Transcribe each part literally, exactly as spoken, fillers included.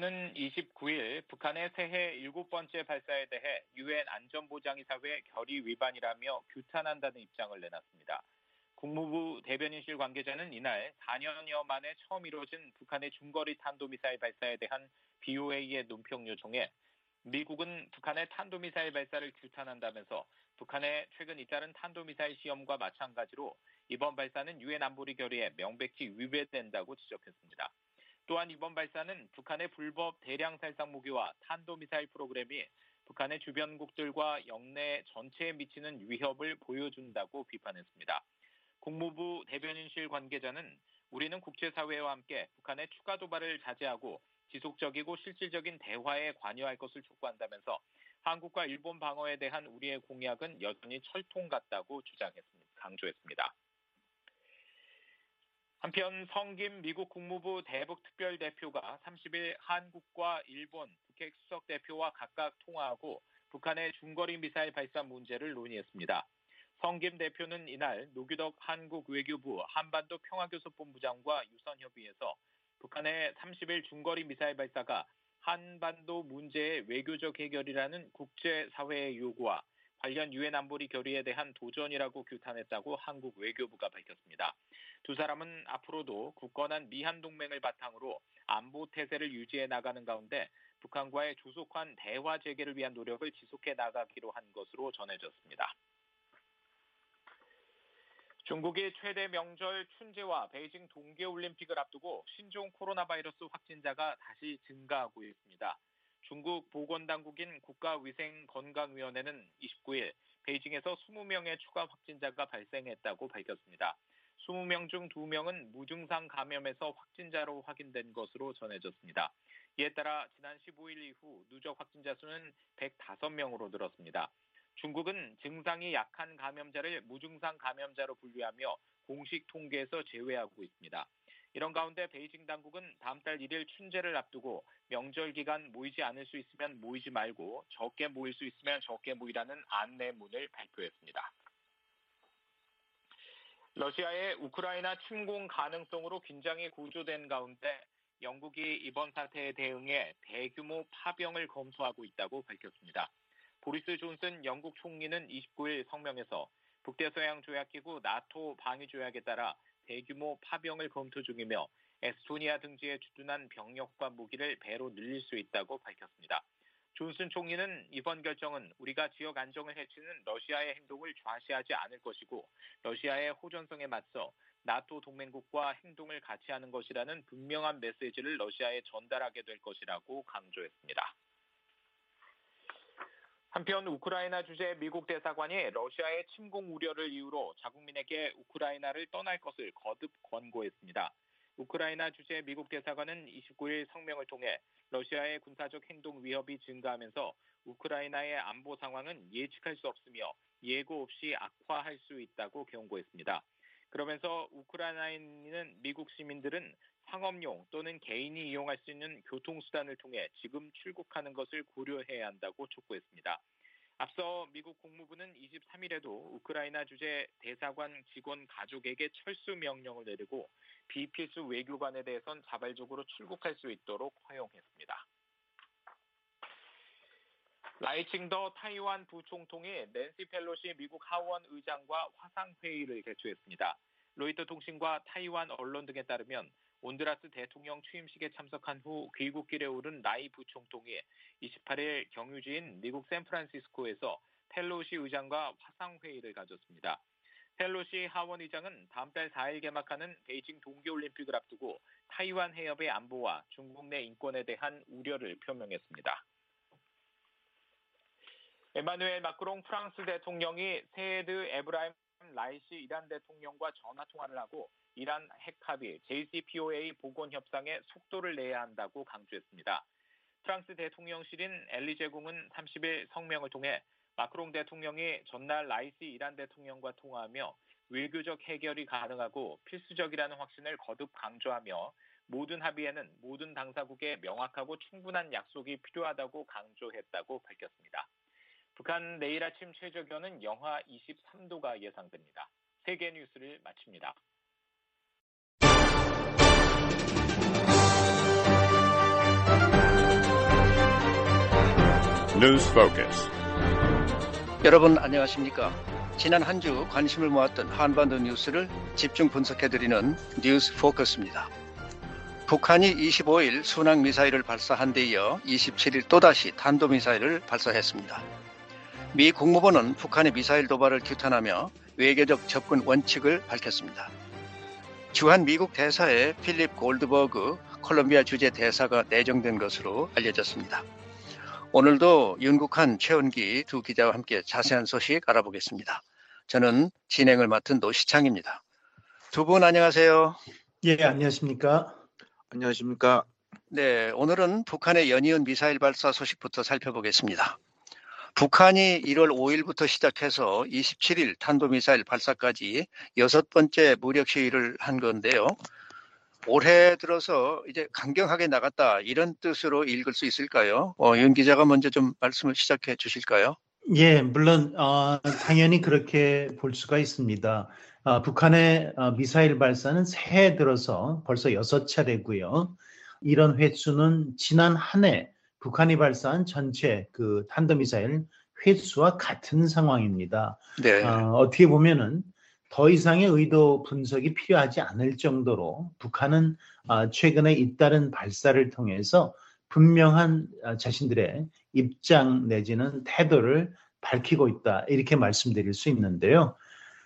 국무부는 이십구일 북한의 새해 일곱 번째 발사에 대해 유엔 안전보장이사회 결의 위반이라며 규탄한다는 입장을 내놨습니다. 국무부 대변인실 관계자는 이날 사 년여 만에 처음 이루어진 북한의 중거리 탄도미사일 발사에 대한 비오에이의 논평 요청에 미국은 북한의 탄도미사일 발사를 규탄한다면서 북한의 최근 잇따른 탄도미사일 시험과 마찬가지로 이번 발사는 유엔 안보리 결의에 명백히 위배된다고 지적했습니다. 또한 이번 발사는 북한의 불법 대량 살상 무기와 탄도미사일 프로그램이 북한의 주변국들과 영내 전체에 미치는 위협을 보여준다고 비판했습니다. 국무부 대변인실 관계자는 우리는 국제사회와 함께 북한의 추가 도발을 자제하고 지속적이고 실질적인 대화에 관여할 것을 촉구한다면서 한국과 일본 방어에 대한 우리의 공약은 여전히 철통 같다고 주장했습니다. 강조했습니다. 한편 성김 미국 국무부 대북특별대표가 삼십일 한국과 일본, 북핵 수석대표와 각각 통화하고 북한의 중거리 미사일 발사 문제를 논의했습니다. 성김 대표는 이날 노규덕 한국 외교부 한반도 평화교섭본부장과 유선협의에서 북한의 삼십일 중거리 미사일 발사가 한반도 문제의 외교적 해결이라는 국제사회의 요구와 관련 유엔 안보리 결의에 대한 도전이라고 규탄했다고 한국 외교부가 밝혔습니다. 두 사람은 앞으로도 굳건한 미한동맹을 바탕으로 안보 태세를 유지해 나가는 가운데 북한과의 조속한 대화 재개를 위한 노력을 지속해 나가기로 한 것으로 전해졌습니다. 중국이 최대 명절 춘제와 베이징 동계올림픽을 앞두고 신종 코로나 바이러스 확진자가 다시 증가하고 있습니다. 중국 보건당국인 국가위생건강위원회는 이십구일 베이징에서 이십 명의 추가 확진자가 발생했다고 밝혔습니다. 이십 명 중 두 명은 무증상 감염에서 확진자로 확인된 것으로 전해졌습니다. 이에 따라 지난 십오일 이후 누적 확진자 수는 백오 명으로 늘었습니다. 중국은 증상이 약한 감염자를 무증상 감염자로 분류하며 공식 통계에서 제외하고 있습니다. 이런 가운데 베이징 당국은 다음 달 일일 춘제를 앞두고 명절 기간 모이지 않을 수 있으면 모이지 말고 적게 모일 수 있으면 적게 모이라는 안내문을 발표했습니다. 러시아의 우크라이나 침공 가능성으로 긴장이 고조된 가운데 영국이 이번 사태에 대응해 대규모 파병을 검토하고 있다고 밝혔습니다. 보리스 존슨 영국 총리는 이십구일 성명에서 북대서양 조약기구 나토 방위 조약에 따라 대규모 파병을 검토 중이며 에스토니아 등지에 주둔한 병력과 무기를 배로 늘릴 수 있다고 밝혔습니다. 존슨 총리는 이번 결정은 우리가 지역 안정을 해치는 러시아의 행동을 좌시하지 않을 것이고 러시아의 호전성에 맞서 나토 동맹국과 행동을 같이 하는 것이라는 분명한 메시지를 러시아에 전달하게 될 것이라고 강조했습니다. 한편 우크라이나 주재 미국 대사관이 러시아의 침공 우려를 이유로 자국민에게 우크라이나를 떠날 것을 거듭 권고했습니다. 우크라이나 주재 미국 대사관은 이십구일 성명을 통해 러시아의 군사적 행동 위협이 증가하면서 우크라이나의 안보 상황은 예측할 수 없으며 예고 없이 악화할 수 있다고 경고했습니다. 그러면서 우크라이나에 있는 미국 시민들은 상업용 또는 개인이 이용할 수 있는 교통수단을 통해 지금 출국하는 것을 고려해야 한다고 촉구했습니다. 앞서 미국 국무부는 이십삼일에도 우크라이나 주재 대사관 직원 가족에게 철수 명령을 내리고 비필수 외교관에 대해선 자발적으로 출국할 수 있도록 허용했습니다. 라이칭더 타이완 부총통이 낸시 펠로시 미국 하원 의장과 화상회의를 개최했습니다. 로이터 통신과 타이완 언론 등에 따르면 온두라스 대통령 취임식에 참석한 후 귀국길에 오른 라이 부총통이 이십팔일 경유지인 미국 샌프란시스코에서 펠로시 의장과 화상회의를 가졌습니다. 펠로시 하원 의장은 다음 달 사일 개막하는 베이징 동계올림픽을 앞두고 타이완 해협의 안보와 중국 내 인권에 대한 우려를 표명했습니다. 에마누엘 마크롱 프랑스 대통령이 세헤드 에브라임 라이시 이란 대통령과 전화통화를 하고 이란 핵합의 제이씨피오에이 복원 협상에 속도를 내야 한다고 강조했습니다. 프랑스 대통령실인 엘리제궁은 삼십일 성명을 통해 마크롱 대통령이 전날 라이시 이란 대통령과 통화하며 외교적 해결이 가능하고 필수적이라는 확신을 거듭 강조하며 모든 합의에는 모든 당사국의 명확하고 충분한 약속이 필요하다고 강조했다고 밝혔습니다. 북한 내일 아침 최저기온은 영하 이십삼도가 예상됩니다. 세계 뉴스를 마칩니다. News Focus. 여러분 안녕하십니까? 지난 한 주 관심을 모았던 한반도 뉴스를 집중 분석해드리는 뉴스 포커스입니다. 북한이 이십오일 순항미사일을 발사한 데 이어 이십칠일 또다시 탄도미사일을 발사했습니다. 미 국무부는 북한의 미사일 도발을 규탄하며 외교적 접근 원칙을 밝혔습니다. 주한 미국 대사에 필립 골드버그 콜롬비아 주재 대사가 내정된 것으로 알려졌습니다. 오늘도 윤국한, 최은기 두 기자와 함께 자세한 소식 알아보겠습니다. 저는 진행을 맡은 노시창입니다. 두 분 안녕하세요. 예, 안녕하십니까? 안녕하십니까? 네, 오늘은 북한의 연이은 미사일 발사 소식부터 살펴보겠습니다. 북한이 일월 오일부터 시작해서 이십칠일 탄도미사일 발사까지 여섯 번째 무력 시위를 한 건데요. 올해 들어서 이제 강경하게 나갔다 이런 뜻으로 읽을 수 있을까요? 어, 윤 기자가 먼저 좀 말씀을 시작해 주실까요? 예, 물론 어, 당연히 그렇게 볼 수가 있습니다. 어, 북한의 어, 미사일 발사는 새해 들어서 벌써 여섯 차례고요. 이런 횟수는 지난 한 해 북한이 발사한 전체 그 탄도미사일 횟수와 같은 상황입니다. 네. 어, 어떻게 보면은 더 이상의 의도 분석이 필요하지 않을 정도로 북한은 어, 최근에 잇따른 발사를 통해서 분명한 어, 자신들의 입장 내지는 태도를 밝히고 있다 이렇게 말씀드릴 수 있는데요.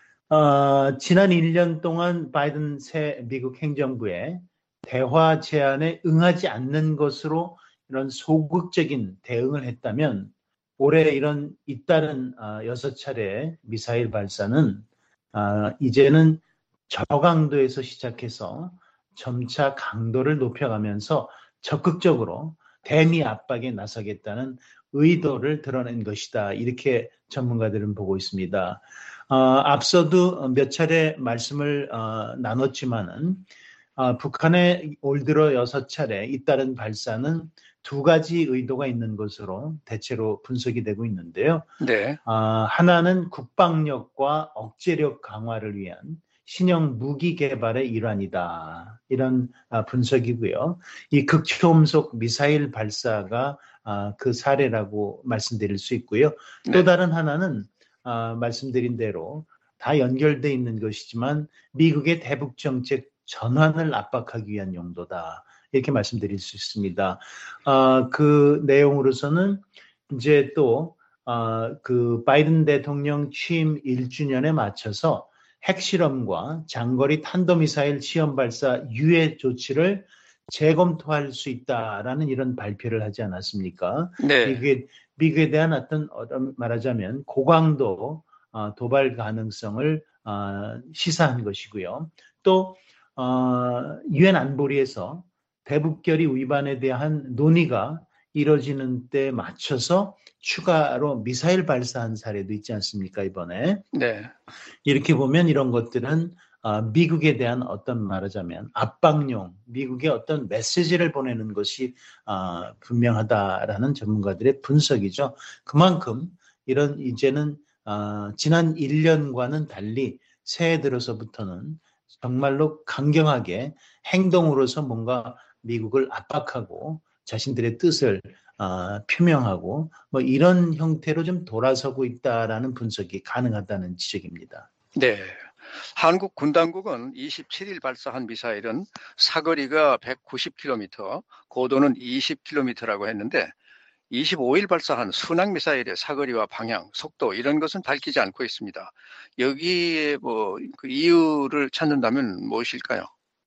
어, 지난 일 년 동안 바이든 새 미국 행정부의 대화 제안에 응하지 않는 것으로 이런 소극적인 대응을 했다면 올해 이런 잇따른 어, 여섯 차례 미사일 발사는 어, 이제는 저강도에서 시작해서 점차 강도를 높여가면서 적극적으로 대미 압박에 나서겠다는 의도를 드러낸 것이다. 이렇게 전문가들은 보고 있습니다. 어, 앞서도 몇 차례 말씀을 어, 나눴지만은 어, 북한의 올 들어 여섯 차례 잇따른 발사는 두 가지 의도가 있는 것으로 대체로 분석이 되고 있는데요. 네. 어, 하나는 국방력과 억제력 강화를 위한 신형 무기 개발의 일환이다. 이런 어, 분석이고요. 이 극초음속 미사일 발사가 어, 그 사례라고 말씀드릴 수 있고요. 또 네. 다른 하나는 어, 말씀드린 대로 다 연결되어 있는 것이지만 미국의 대북 정책 전환을 압박하기 위한 용도다. 이렇게 말씀드릴 수 있습니다. 어, 그 내용으로서는 이제 또 어, 그 바이든 대통령 취임 일 주년에 맞춰서 핵실험과 장거리 탄도미사일 시험 발사 유예 조치를 재검토할 수 있다라는 이런 발표를 하지 않았습니까? 네. 미국에, 미국에 대한 어떤, 어떤 말하자면 고강도 어, 도발 가능성을 어, 시사한 것이고요. 또 어, 유엔 안보리에서 대북결의 위반에 대한 논의가 이뤄지는 때 맞춰서 추가로 미사일 발사한 사례도 있지 않습니까, 이번에? 네. 이렇게 보면 이런 것들은 어, 미국에 대한 어떤 말하자면 압박용, 미국의 어떤 메시지를 보내는 것이 어, 분명하다라는 전문가들의 분석이죠. 그만큼 이런 이제는 어, 지난 일 년과는 달리 새해 들어서부터는 정말로 강경하게 행동으로서 뭔가 미국을 압박하고 자신들의 뜻을 어, 표명하고 뭐 이런 형태로 좀 돌아서고 있다라는 분석이 가능하다는 지적입니다. 네. 한국 군당국은 이십칠일 발사한 미사일은 사거리가 백구십 킬로미터, 고도는 이십 킬로미터라고 했는데 이십오일 발사한 순항미사일의 사거리와 방향, 속도 이런 것은 밝히지 않고 있습니다. 여기에 뭐 그 이유를 찾는다면 무엇일까요?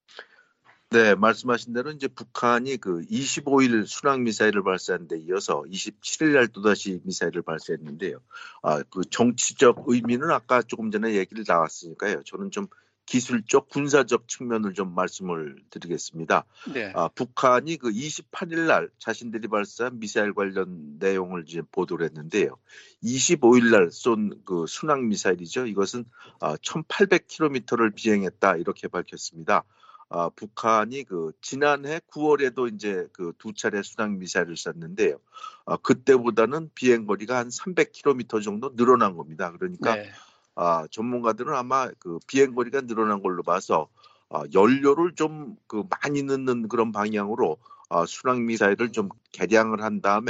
네, 말씀하신 대로 이제 북한이 그 이십오일 순항 미사일을 발사한 데 이어서 이십칠일 날 또다시 미사일을 발사했는데요. 아, 그 정치적 의미는 아까 조금 전에 얘기를 나왔으니까요. 저는 좀 기술적, 군사적 측면을 좀 말씀을 드리겠습니다. 네. 아, 북한이 그 이십팔일 날 자신들이 발사한 미사일 관련 내용을 이제 보도를 했는데요. 이십오일 날 쏜 그 순항 미사일이죠. 이것은 아, 천팔백 킬로미터를 비행했다 이렇게 밝혔습니다. 아, 북한이 그 지난해 구월에도 이제 그 두 차례 순항 미사일을 쐈는데요. 아, 그때보다는 비행 거리가 한 삼백 킬로미터 정도 늘어난 겁니다. 그러니까 네. 아, 전문가들은 아마 그 비행 거리가 늘어난 걸로 봐서 아, 연료를 좀 그 많이 넣는 그런 방향으로 아, 순항 미사일을 좀 개량을 한 다음에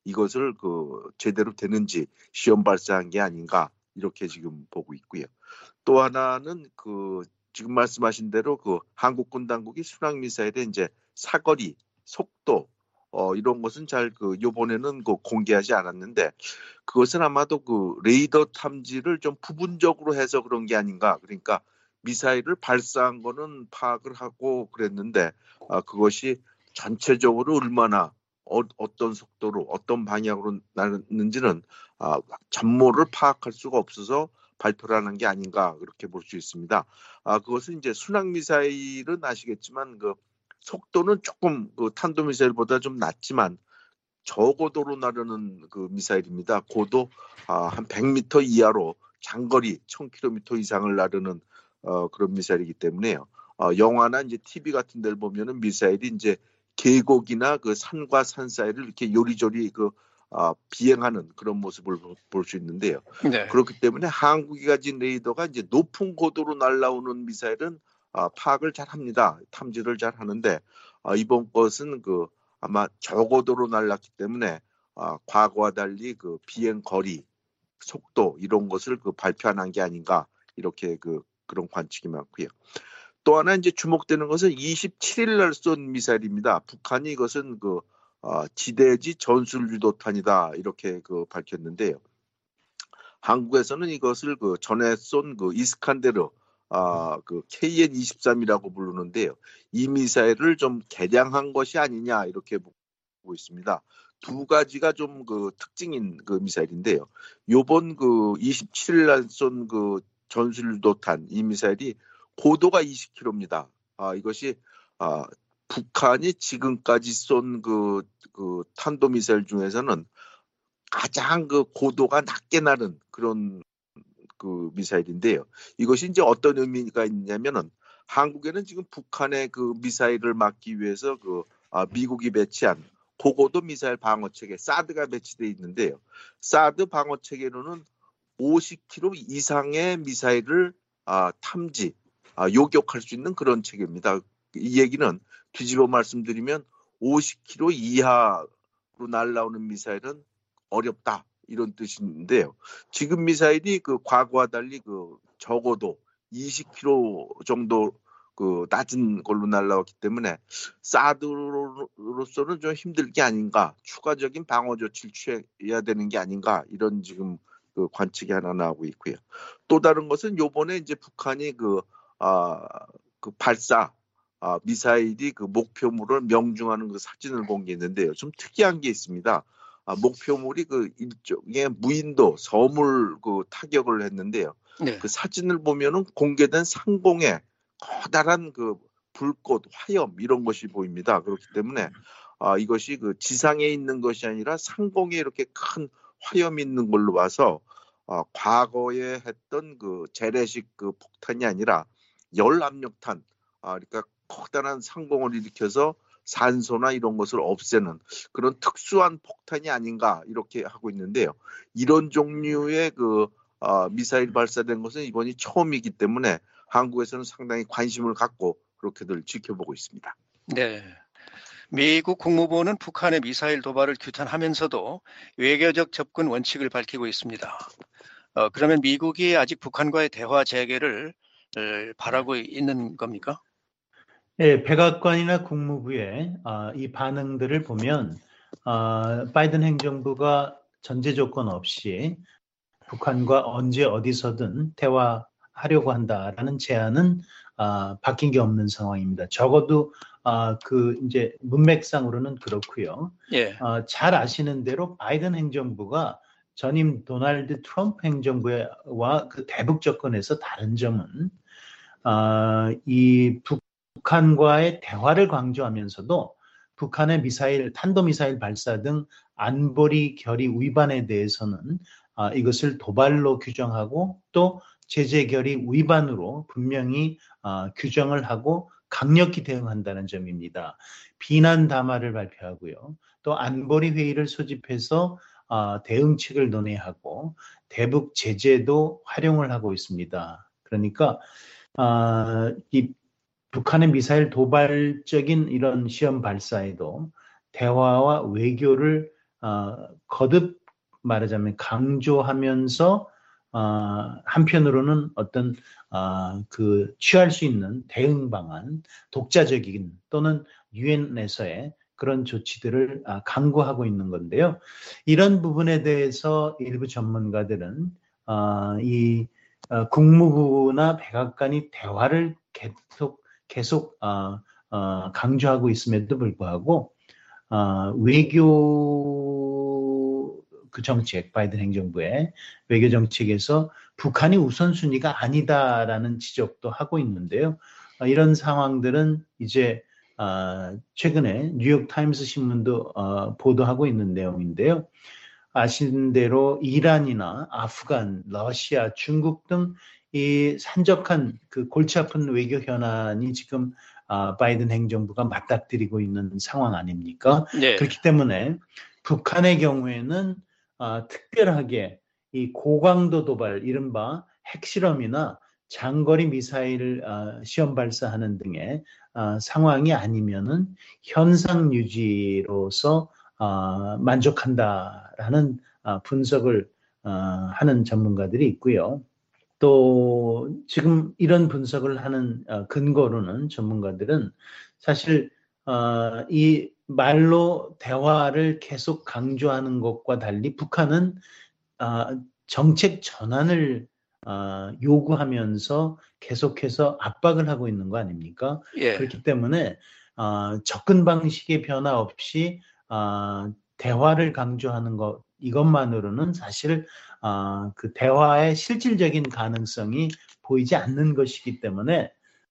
이것을 그 제대로 되는지 시험 발사한 게 아닌가 이렇게 지금 보고 있고요. 또 하나는 그 지금 말씀하신 대로 그 한국군 당국이 순항 미사일의 이제 사거리, 속도 어 이런 것은 잘 그 요번에는 그 공개하지 않았는데 그것은 아마도 그 레이더 탐지를 좀 부분적으로 해서 그런 게 아닌가. 그러니까 미사일을 발사한 거는 파악을 하고 그랬는데 아, 그것이 전체적으로 얼마나 어, 어떤 속도로 어떤 방향으로 나는지는 아, 전모를 파악할 수가 없어서 발표를 하는 게 아닌가 그렇게 볼 수 있습니다. 아, 그것은 이제 순항 미사일은 아시겠지만 그 속도는 조금 그 탄도 미사일보다 좀 낮지만 저고도로 나르는 그 미사일입니다. 고도 아, 한 백 미터 이하로 장거리 천 킬로미터 이상을 나르는 어, 그런 미사일이기 때문에요. 어, 영화나 이제 티비 같은 데를 보면은 미사일이 이제 계곡이나 그 산과 산 사이를 이렇게 요리조리 그 아, 비행하는 그런 모습을 볼 수 있는데요. 네. 그렇기 때문에 한국이 가진 레이더가 이제 높은 고도로 날아오는 미사일은 아, 파악을 잘 합니다. 탐지를 잘 하는데 아, 이번 것은 그 아마 저고도로 날랐기 때문에 아, 과거와 달리 그 비행 거리, 속도 이런 것을 그 발표한 게 아닌가 이렇게 그 그런 관측이 많고요. 또 하나 이제 주목되는 것은 이십칠 일 날 쏜 미사일입니다. 북한이 이것은 그 어, 지대지 전술 유도탄이다 이렇게 그 밝혔는데요. 한국에서는 이것을 그 전에 쏜 그 이스칸데르 아, 그 케이엔 이십삼이라고 부르는데요. 이 미사일을 좀 개량한 것이 아니냐 이렇게 보고 있습니다. 두 가지가 좀 그 특징인 그 미사일인데요. 요번 그 이십칠 일 날 쏜 그 전술도탄 이 미사일이 고도가 이십 킬로미터입니다. 아, 이것이 아, 북한이 지금까지 쏜 그 그 탄도 미사일 중에서는 가장 그 고도가 낮게 나른 그런 그 미사일인데요. 이것이 이제 어떤 의미가 있냐면은 한국에는 지금 북한의 그 미사일을 막기 위해서 그 아, 미국이 배치한 고고도 미사일 방어 체계 사드가 배치되어 있는데요. 사드 방어 체계로는 오십 킬로미터 이상의 미사일을 아, 탐지, 아, 요격할 수 있는 그런 체계입니다. 이 얘기는 뒤집어 말씀드리면 오십 킬로미터 이하로 날아오는 미사일은 어렵다 이런 뜻인데요. 지금 미사일이 그 과거와 달리 그 적어도 이십 킬로미터 정도 그 낮은 걸로 날아왔기 때문에 사드로서는 좀 힘들 게 아닌가, 추가적인 방어 조치를 취해야 되는 게 아닌가 이런 지금 그 관측이 하나 나오고 있고요. 또 다른 것은 요번에 이제 북한이 그, 아, 그 발사 아, 미사일이 그 목표물을 명중하는 그 사진을 공개했는데요. 좀 특이한 게 있습니다. 아, 목표물이 그 일종의 무인도 섬을 그 타격을 했는데요. 네. 그 사진을 보면은 공개된 상공에 커다란 그 불꽃, 화염 이런 것이 보입니다. 그렇기 때문에 아, 이것이 그 지상에 있는 것이 아니라 상공에 이렇게 큰 화염이 있는 걸로 봐서 아, 과거에 했던 그 재래식 그 폭탄이 아니라 열압력탄, 아, 그러니까 커다란 상공을 일으켜서 산소나 이런 것을 없애는 그런 특수한 폭탄이 아닌가 이렇게 하고 있는데요. 이런 종류의 그 어, 미사일 발사된 것은 이번이 처음이기 때문에 한국에서는 상당히 관심을 갖고 그렇게들 지켜보고 있습니다. 네. 미국 국무부는 북한의 미사일 도발을 규탄하면서도 외교적 접근 원칙을 밝히고 있습니다. 어, 그러면 미국이 아직 북한과의 대화 재개를 바라고 있는 겁니까? 예, 백악관이나 국무부의 아, 이 반응들을 보면 아, 바이든 행정부가 전제 조건 없이 북한과 언제 어디서든 대화하려고 한다라는 제안은 아, 바뀐 게 없는 상황입니다. 적어도 아, 그 이제 문맥상으로는 그렇고요. 예. 아, 잘 아시는 대로 바이든 행정부가 전임 도널드 트럼프 행정부와 그 대북 접근에서 다른 점은 아, 이 북한과의 대화를 강조하면서도 북한의 미사일, 탄도미사일 발사 등 안보리 결의 위반에 대해서는 아, 이것을 도발로 규정하고 또 제재 결의 위반으로 분명히 아, 규정을 하고 강력히 대응한다는 점입니다. 비난 담화를 발표하고요. 또 안보리 회의를 소집해서 아, 대응책을 논의하고 대북 제재도 활용을 하고 있습니다. 그러니까 아, 이 북한의 미사일 도발적인 이런 시험 발사에도 대화와 외교를 어, 거듭 말하자면 강조하면서 어, 한편으로는 어떤 어, 그 취할 수 있는 대응 방안, 독자적인 또는 유엔에서의 그런 조치들을 아, 강구하고 있는 건데요. 이런 부분에 대해서 일부 전문가들은 어, 이 어, 국무부나 백악관이 대화를 계속 계속 어, 어, 강조하고 있음에도 불구하고 어, 외교 그 정책, 바이든 행정부의 외교 정책에서 북한이 우선순위가 아니다라는 지적도 하고 있는데요. 어, 이런 상황들은 이제 어, 최근에 뉴욕 타임스 신문도 어, 보도하고 있는 내용인데요. 아시는 대로 이란이나 아프간, 러시아, 중국 등 이 산적한 그 골치 아픈 외교 현안이 지금 아, 바이든 행정부가 맞닥뜨리고 있는 상황 아닙니까? 네. 그렇기 때문에 북한의 경우에는 아, 특별하게 이 고강도 도발, 이른바 핵실험이나 장거리 미사일 아, 시험 발사하는 등의 아, 상황이 아니면은 현상 유지로서 어, 만족한다라는 어, 분석을 어, 하는 전문가들이 있고요. 또 지금 이런 분석을 하는 어, 근거로는 전문가들은 사실 어, 이 말로 대화를 계속 강조하는 것과 달리 북한은 어, 정책 전환을 어, 요구하면서 계속해서 압박을 하고 있는 거 아닙니까? 예. 그렇기 때문에 어, 접근 방식의 변화 없이 어, 대화를 강조하는 것 이것만으로는 사실 어, 그 대화의 실질적인 가능성이 보이지 않는 것이기 때문에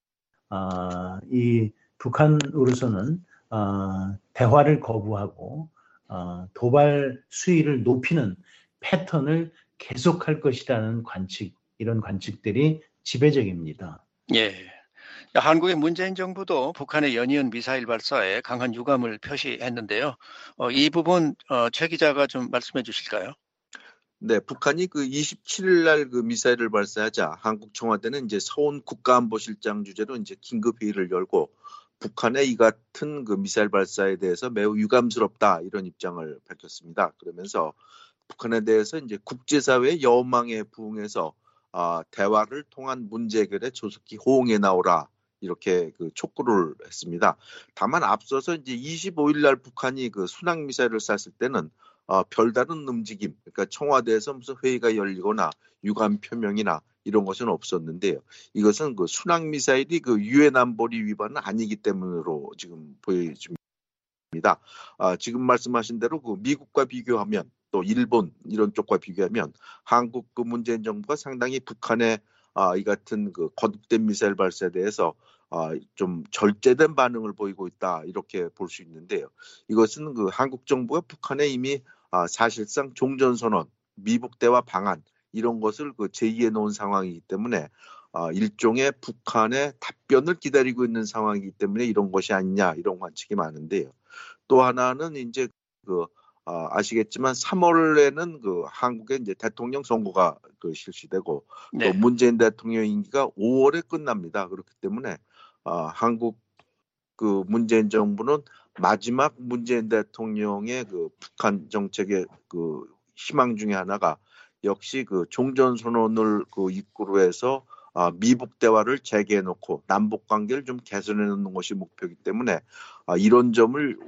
어, 이 북한으로서는 어, 대화를 거부하고 어, 도발 수위를 높이는 패턴을 계속할 것이라는 관측, 이런 관측들이 지배적입니다. 예. 한국의 문재인 정부도 북한의 연이은 미사일 발사에 강한 유감을 표시했는데요. 어, 이 부분 어, 최 기자가 좀 말씀해 주실까요? 네, 북한이 그 이십칠 일 날 그 미사일을 발사하자 한국 청와대는 이제 서훈 국가안보실장 주재로 이제 긴급 회의를 열고 북한의 이 같은 그 미사일 발사에 대해서 매우 유감스럽다 이런 입장을 밝혔습니다. 그러면서 북한에 대해서 이제 국제사회의 여망에 부응해서 아, 대화를 통한 문제 해결에 조속히 호응해 나오라 이렇게 그 촉구를 했습니다. 다만 앞서서 이제 이십오 일 날 북한이 그 순항 미사일을 쐈을 때는 어, 별다른 움직임, 그러니까 청와대에서 무슨 회의가 열리거나 유감 표명이나 이런 것은 없었는데요. 이것은 그 순항 미사일이 그 유엔 안보리 위반은 아니기 때문으로 지금 보여집니다. 아, 지금 말씀하신 대로 그 미국과 비교하면 또 일본 이런 쪽과 비교하면 한국 그 문재인 정부가 상당히 북한의 아, 이 같은 그 거듭된 미사일 발사에 대해서 아, 좀 절제된 반응을 보이고 있다 이렇게 볼 수 있는데요. 이것은 그 한국 정부가 북한에 이미 아, 사실상 종전선언, 미북 대화 방안 이런 것을 그 제의해 놓은 상황이기 때문에 아, 일종의 북한의 답변을 기다리고 있는 상황이기 때문에 이런 것이 아니냐 이런 관측이 많은데요. 또 하나는 이제 그 아, 아시겠지만 삼월에는 그 한국의 이제 대통령 선거가 그 실시되고 네. 또 문재인 대통령 임기가 오월에 끝납니다. 그렇기 때문에 아, 한국 그 문재인 정부는 마지막 문재인 대통령의 그 북한 정책의 그 희망 중에 하나가 역시 그 종전 선언을 그 입구로 해서 아, 미북 대화를 재개해 놓고 남북 관계를 좀 개선해 놓는 것이 목표이기 때문에 아, 이런 점을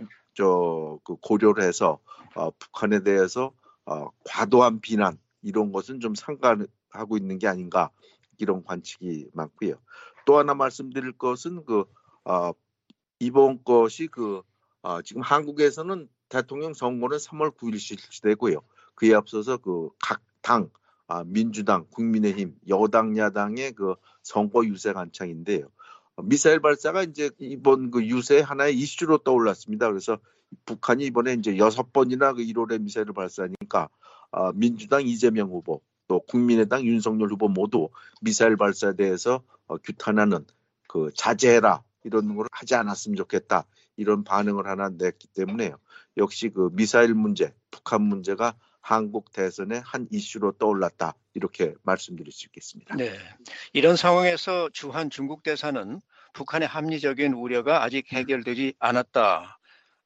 저 그 고려를 해서 어, 북한에 대해서 어, 과도한 비난 이런 것은 좀 상관하고 있는 게 아닌가 이런 관측이 많고요. 또 하나 말씀드릴 것은 그 어, 이번 것이 그 어, 지금 한국에서는 대통령 선거는 삼월 구일 실시되고요. 그에 앞서서 그 각 당 아, 민주당, 국민의힘, 여당, 야당의 그 선거 유세가 한창인데요. 미사일 발사가 이제 이번 그 유세 하나의 이슈로 떠올랐습니다. 그래서 북한이 이번에 이제 여섯 번이나 그 일월에 미사일을 발사하니까 아, 민주당 이재명 후보 또 국민의당 윤석열 후보 모두 미사일 발사에 대해서 어, 규탄하는 그 자제해라 이런 걸 하지 않았으면 좋겠다 이런 반응을 하나 냈기 때문에요. 역시 그 미사일 문제, 북한 문제가 한국 대선의 한 이슈로 떠올랐다 이렇게 말씀드릴 수 있겠습니다. 네. 이런 상황에서 주한 중국 대사는 북한의 합리적인 우려가 아직 해결되지 않았다.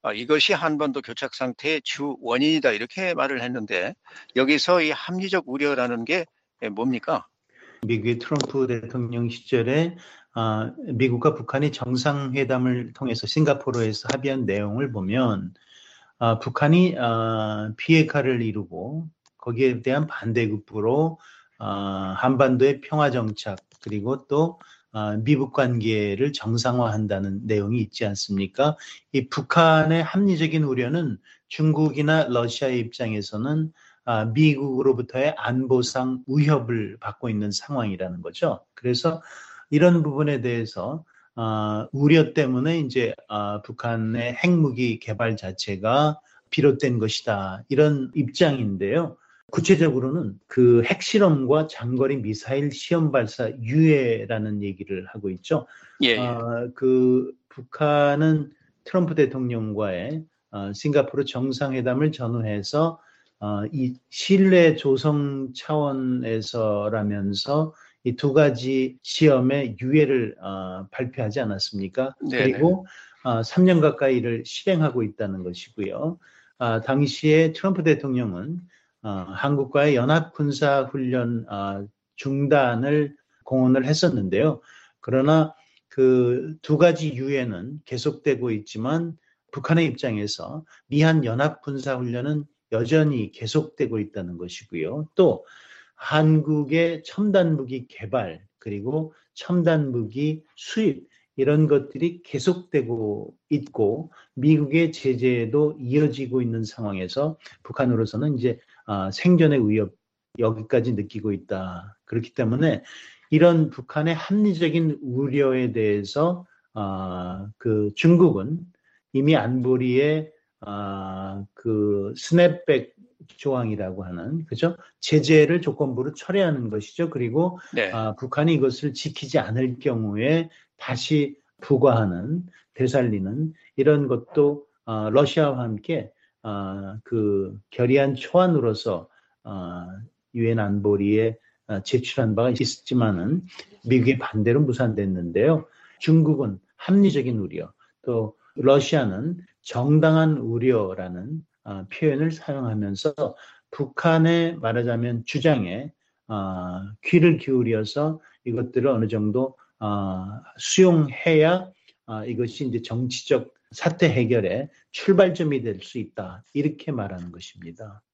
어, 이것이 한반도 교착 상태의 주 원인이다 이렇게 말을 했는데 여기서 이 합리적 우려라는 게 뭡니까? 미국의 트럼프 대통령 시절에 아, 미국과 북한이 정상회담을 통해서 싱가포르에서 합의한 내용을 보면 아, 북한이 아, 비핵화를 이루고 거기에 대한 반대급부로 아, 한반도의 평화정착 그리고 또 아, 미북 관계를 정상화한다는 내용이 있지 않습니까? 이 북한의 합리적인 우려는 중국이나 러시아의 입장에서는 아, 미국으로부터의 안보상 위협을 받고 있는 상황이라는 거죠. 그래서 이런 부분에 대해서 아, 우려 때문에 이제 아, 북한의 핵무기 개발 자체가 비롯된 것이다. 이런 입장인데요. 구체적으로는 그 핵실험과 장거리 미사일 시험 발사 유예라는 얘기를 하고 있죠. 예, 예. 아, 그 북한은 트럼프 대통령과의 어, 싱가포르 정상회담을 전후해서 어, 이 신뢰 조성 차원에서라면서 이 두 가지 시험의 유예를 어, 발표하지 않았습니까? 네네. 그리고 어, 삼 년 가까이를 실행하고 있다는 것이고요. 아, 당시에 트럼프 대통령은 어, 한국과의 연합군사훈련 어, 중단을 공언을 했었는데요. 그러나 그 두 가지 유예는 계속되고 있지만 북한의 입장에서 미한 연합군사훈련은 여전히 계속되고 있다는 것이고요. 또 한국의 첨단 무기 개발 그리고 첨단 무기 수입 이런 것들이 계속되고 있고 미국의 제재도 이어지고 있는 상황에서 북한으로서는 이제 아, 생존의 위협 여기까지 느끼고 있다. 그렇기 때문에 이런 북한의 합리적인 우려에 대해서 아, 그 중국은 이미 안보리의 아, 그 스냅백 조항이라고 하는 그죠? 제재를 조건부로 철회하는 것이죠. 그리고 네. 아, 북한이 이것을 지키지 않을 경우에 다시 부과하는 되살리는 이런 것도 어, 러시아와 함께 어, 그 결의안 초안으로서 유엔 어, 안보리에 어, 제출한 바가 있었지만은 미국의 반대로 무산됐는데요. 중국은 합리적인 우려, 또 러시아는 정당한 우려라는 어, 표현을 사용하면서 북한의 말하자면 주장에 어, 귀를 기울여서 이것들을 어느 정도 어, 수용해야 어, 이것이 이제 정치적 사태 해결의 출발점이 될 수 있다. 이렇게 말하는 것입니다.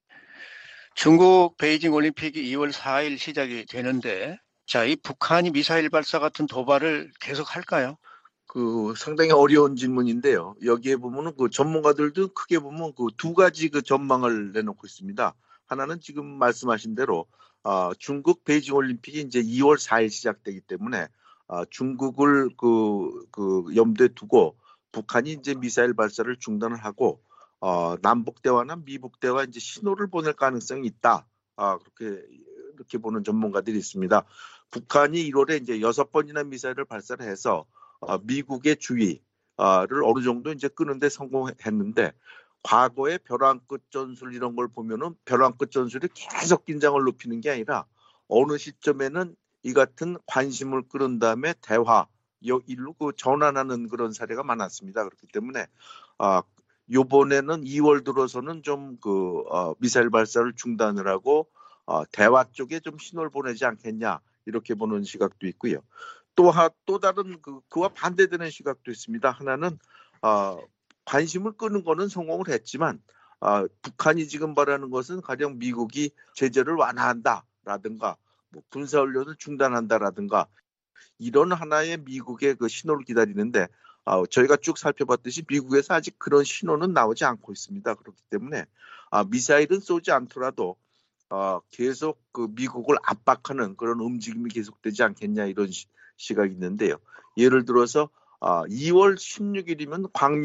중국 베이징 올림픽이 이월 사일 시작이 되는데 자, 이 북한이 미사일 발사 같은 도발을 계속 할까요? 그 상당히 어려운 질문인데요. 여기에 보면은 그 전문가들도 크게 보면 그 두 가지 그 전망을 내놓고 있습니다. 하나는 지금 말씀하신 대로 어, 중국 베이징 올림픽이 이제 이월 사일 시작되기 때문에 어, 중국을 그, 그 염두에 두고 북한이 이제 미사일 발사를 중단을 하고 어, 남북 대화나 미북 대화 이제 신호를 보낼 가능성이 있다. 아, 그렇게 이렇게 보는 전문가들이 있습니다. 북한이 일월에 이제 여섯 번이나 미사일을 발사를 해서 어, 미국의 주의를 어느 정도 이제 끄는데 성공했는데 과거의 벼랑 끝 전술 이런 걸 보면은 벼랑 끝 전술이 계속 긴장을 높이는 게 아니라 어느 시점에는 이 같은 관심을 끌은 다음에 대화 일로 그 전환하는 그런 사례가 많았습니다. 그렇기 때문에 아, 이번에는 이월 들어서는 좀 그 어, 미사일 발사를 중단을 하고 어, 대화 쪽에 좀 신호를 보내지 않겠냐 이렇게 보는 시각도 있고요. 또, 하, 또 다른 그, 그와 반대되는 시각도 있습니다. 하나는 어, 관심을 끄는 거는 성공을 했지만 어, 북한이 지금 말하는 것은 가령 미국이 제재를 완화한다라든가 뭐 군사훈련을 중단한다라든가 이런 하나의 미국의 그 신호를 기다리는데 어, 저희가 쭉 살펴봤듯이 미국에서 아직 그런 신호는 나오지 않고 있습니다. 그렇기 때문에 어, 미사일은 쏘지 않더라도 어, 계속 그 미국을 압박하는 그런 움직임이 계속되지 않겠냐 이런 시, 시각이 있는데요. 예를 들어서 어, 이월 십육일이면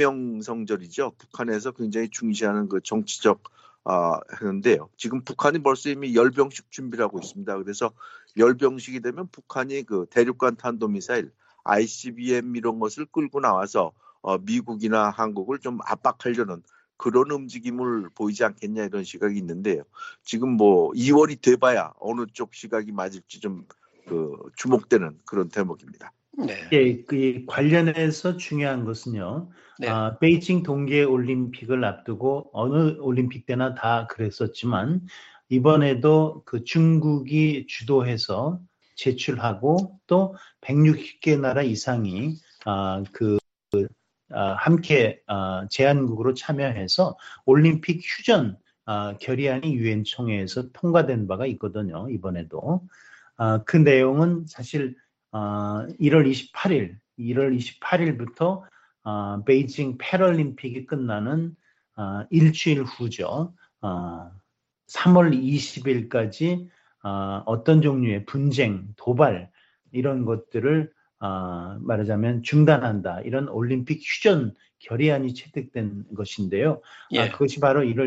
광명성절이죠. 북한에서 굉장히 중시하는 그 정치적 어, 하는데요. 지금 북한이 벌써 이미 열병식 준비를 하고 있습니다. 그래서 열병식이 되면 북한이 그 대륙간 탄도미사일 아이씨비엠 이런 것을 끌고 나와서 어, 미국이나 한국을 좀 압박하려는 그런 움직임을 보이지 않겠냐 이런 시각이 있는데요. 지금 뭐 이월이 돼봐야 어느 쪽 시각이 맞을지 좀 그 주목되는 그런 대목입니다. 네. 예, 그 관련해서 중요한 것은요. 네. 아, 베이징 동계 올림픽을 앞두고 어느 올림픽 때나 다 그랬었지만 이번에도 그 중국이 주도해서 제출하고 또 백육십 개 나라 이상이 아, 그 아, 함께 아, 제안국으로 참여해서 올림픽 휴전 아, 결의안이 유엔 총회에서 통과된 바가 있거든요. 이번에도. 아, 그 내용은 사실 아, 일월 이십팔일, 일월 이십팔일부터 아, 베이징 패럴림픽이 끝나는 아, 일주일 후죠. 아, 삼월 이십일까지 아, 어떤 종류의 분쟁, 도발 이런 것들을 아, 말하자면 중단한다. 이런 올림픽 휴전 결의안이 채택된 것인데요. 예. 아, 그것이 바로 일월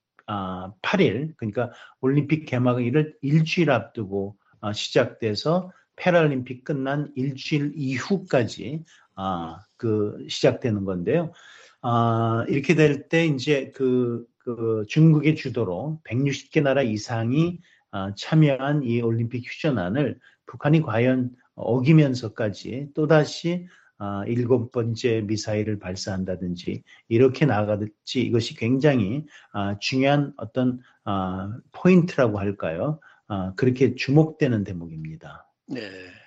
이십팔일, 그러니까 올림픽 개막을 일월 일주일 앞두고 아, 시작돼서 패럴림픽 끝난 일주일 이후까지 아, 그 시작되는 건데요. 아, 이렇게 될 때 이제 그, 그 중국의 주도로 백육십 개 나라 이상이 아, 참여한 이 올림픽 휴전안을 북한이 과연 어기면서까지 또다시 아, 일곱 번째 미사일을 발사한다든지 이렇게 나가든지 이것이 굉장히 아, 중요한 어떤 아, 포인트라고 할까요? 아, 그렇게 주목되는 대목입니다. 네.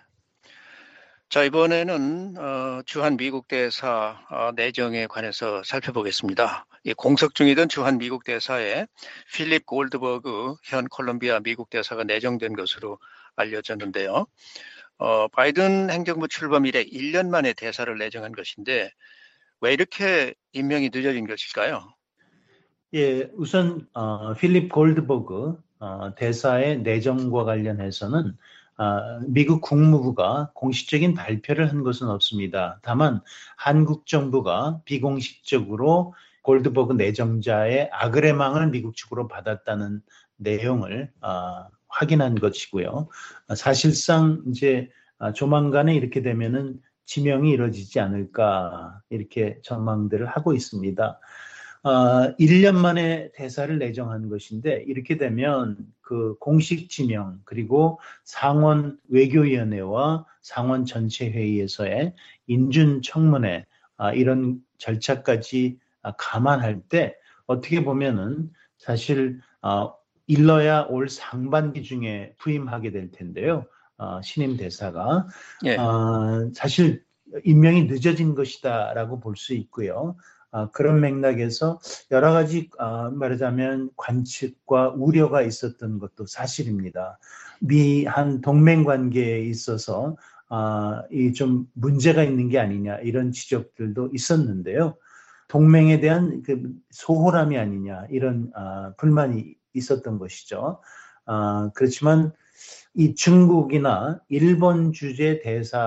자, 이번에는 어, 주한 미국 대사 어, 내정에 관해서 살펴보겠습니다. 이 공석 중이던 주한 미국 대사에 필립 골드버그 현 콜롬비아 미국 대사가 내정된 것으로 알려졌는데요. 어, 바이든 행정부 출범 이래 일 년 만에 대사를 내정한 것인데 왜 이렇게 임명이 늦어진 것일까요? 예, 우선 어, 필립 골드버그 어, 대사의 내정과 관련해서는 아, 미국 국무부가 공식적인 발표를 한 것은 없습니다. 다만 한국 정부가 비공식적으로 골드버그 내정자의 아그레망을 미국 측으로 받았다는 내용을 아, 확인한 것이고요. 아, 사실상 이제 아, 조만간에 이렇게 되면은 지명이 이루어지지 않을까 이렇게 전망들을 하고 있습니다. 어, 일 년 만에 대사를 내정한 것인데 이렇게 되면 그 공식 지명 그리고 상원 외교위원회와 상원 전체 회의에서의 인준 청문회 아, 이런 절차까지 아, 감안할 때 어떻게 보면은 사실 아, 일러야 올 상반기 중에 부임하게 될 텐데요. 어, 신임 대사가 예. 어, 사실 임명이 늦어진 것이다라고 볼 수 있고요. 아, 그런 맥락에서 여러 가지 아, 말하자면 관측과 우려가 있었던 것도 사실입니다. 미한 동맹 관계에 있어서 아, 이 좀 문제가 있는 게 아니냐 이런 지적들도 있었는데요. 동맹에 대한 그 소홀함이 아니냐 이런 아, 불만이 있었던 것이죠. 아, 그렇지만 이 중국이나 일본 주재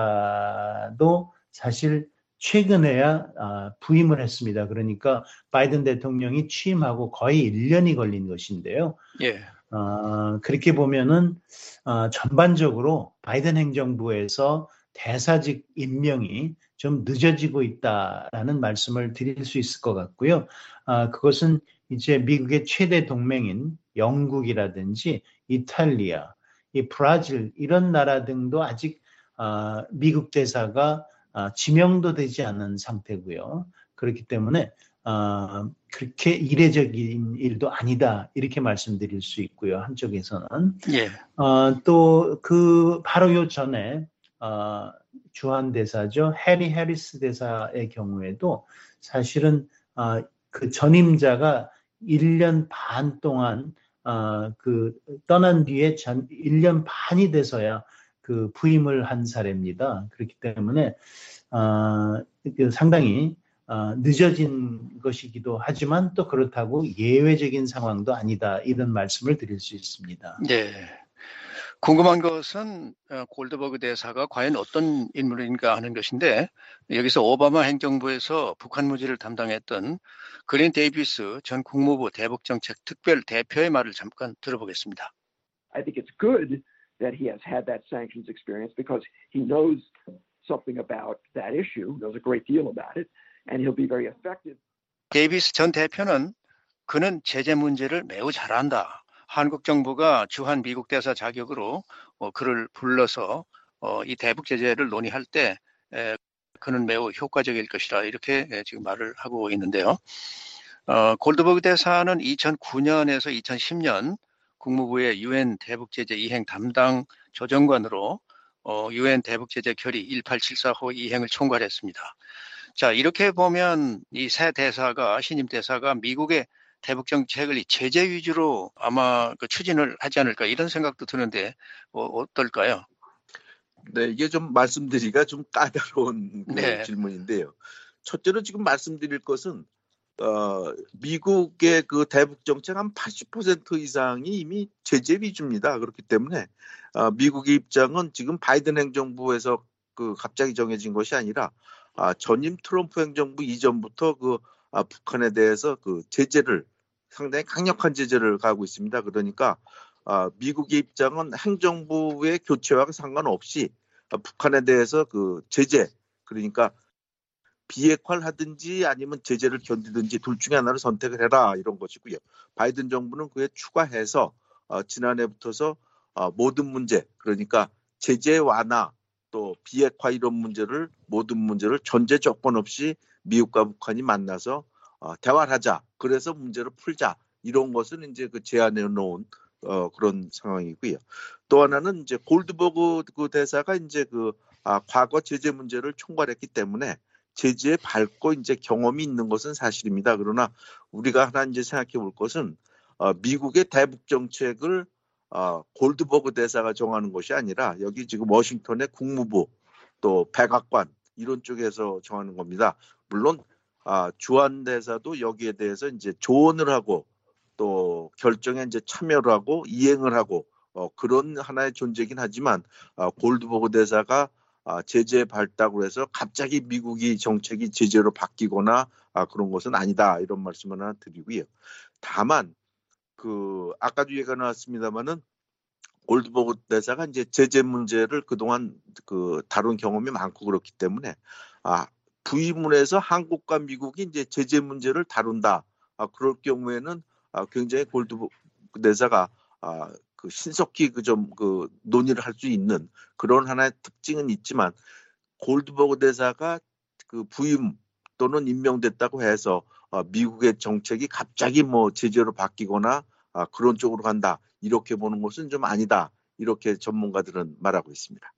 대사도 사실 최근에야 아, 부임을 했습니다. 그러니까 바이든 대통령이 취임하고 거의 일 년이 걸린 것인데요. 예. 어, 그렇게 보면은 어, 전반적으로 바이든 행정부에서 대사직 임명이 좀 늦어지고 있다라는 말씀을 드릴 수 있을 것 같고요. 아, 그것은 이제 미국의 최대 동맹인 영국이라든지 이탈리아, 이 브라질 이런 나라 등도 아직 아, 미국 대사가 아, 지명도 되지 않은 상태고요. 그렇기 때문에 어, 그렇게 이례적인 일도 아니다 이렇게 말씀드릴 수 있고요. 한쪽에서는 예. 어, 또 그 바로 요 전에 어, 주한 대사죠. 해리 해리스 대사의 경우에도 사실은 어, 그 전임자가 일 년 반 동안 어, 그 떠난 뒤에 전 일 년 반이 돼서야 그 부임을 한 사례입니다. 그렇기 때문에 어, 상당히 어, 늦어진 것이기도 하지만 또 그렇다고 예외적인 상황도 아니다 이런 말씀을 드릴 수 있습니다. 네. 궁금한 것은 골드버그 대사가 과연 어떤 인물인가 하는 것인데 여기서 오바마 행정부에서 북한 문제를 담당했던 그린 데이비스 전 국무부 대북정책 특별 대표의 말을 잠깐 들어보겠습니다. I think it's good that he has had that sanctions experience because he knows something about that issue, knows a great deal about it, and he'll be very effective. 데이비스 전 대표는 그는 제재 문제를 매우 잘한다. 한국 정부가 주한 미국 대사 자격으로 어, 그를 불러서 어, 이 대북 제재를 논의할 때 에, 그는 매우 효과적일 것이라 이렇게 에, 지금 말을 하고 있는데요. 어, 골드버그 대사는 이천구 년에서 이천십 년 국무부의 유엔 대북 제재 이행 담당 조정관으로 어, 유엔 대북 제재 결의 일팔칠사 호 이행을 총괄했습니다. 자, 이렇게 보면 이 새 대사가, 신임 대사가 미국의 대북 정책을 제재 위주로 아마 그 추진을 하지 않을까 이런 생각도 드는데 어, 어떨까요? 네, 이게 좀 말씀드리기가 좀 까다로운 그 네. 질문인데요. 첫째로 지금 말씀드릴 것은 어, 미국의 그 대북 정책 한 팔십 퍼센트 이상이 이미 제재 위주입니다. 그렇기 때문에 어, 미국의 입장은 지금 바이든 행정부에서 그 갑자기 정해진 것이 아니라 아, 전임 트럼프 행정부 이전부터 그 아, 북한에 대해서 그 제재를 상당히 강력한 제재를 가하고 있습니다. 그러니까 아, 미국의 입장은 행정부의 교체와 상관없이 아, 북한에 대해서 그 제재, 그러니까 비핵화를 하든지 아니면 제재를 견디든지 둘 중에 하나를 선택을 해라 이런 것이고요. 바이든 정부는 그에 추가해서 어, 지난해부터서 어, 모든 문제, 그러니까 제재 완화 또 비핵화 이런 문제를 모든 문제를 전제 조건 없이 미국과 북한이 만나서 어, 대화를 하자. 그래서 문제를 풀자. 이런 것은 이제 그 제안해 놓은 어, 그런 상황이고요. 또 하나는 이제 골드버그 그 대사가 이제 그 아, 과거 제재 문제를 총괄했기 때문에 제재에 밟고 이제 경험이 있는 것은 사실입니다. 그러나 우리가 하나 이제 생각해 볼 것은 어, 미국의 대북 정책을 어, 골드버그 대사가 정하는 것이 아니라 여기 지금 워싱턴의 국무부 또 백악관 이런 쪽에서 정하는 겁니다. 물론 아, 주한 대사도 여기에 대해서 이제 조언을 하고 또 결정에 이제 참여를 하고 이행을 하고 어, 그런 하나의 존재긴 하지만 어, 골드버그 대사가 아, 제재에 밟다고 해서 갑자기 미국이 정책이 제재로 바뀌거나 아, 그런 것은 아니다 이런 말씀을 하나 드리고요. 다만 그 아까도 얘기가 나왔습니다만은 골드버그 대사가 이제 제재 문제를 그동안 그 다룬 경험이 많고 그렇기 때문에 아, 부의문에서 한국과 미국이 이제 제재 문제를 다룬다. 아, 그럴 경우에는 아, 굉장히 골드버그 대사가 아, 그 신속히 그 좀 그 논의를 할 수 있는 그런 하나의 특징은 있지만 골드버그 대사가 그 부임 또는 임명됐다고 해서 어, 미국의 정책이 갑자기 뭐 제재로 바뀌거나 아, 그런 쪽으로 간다 이렇게 보는 것은 좀 아니다 이렇게 전문가들은 말하고 있습니다.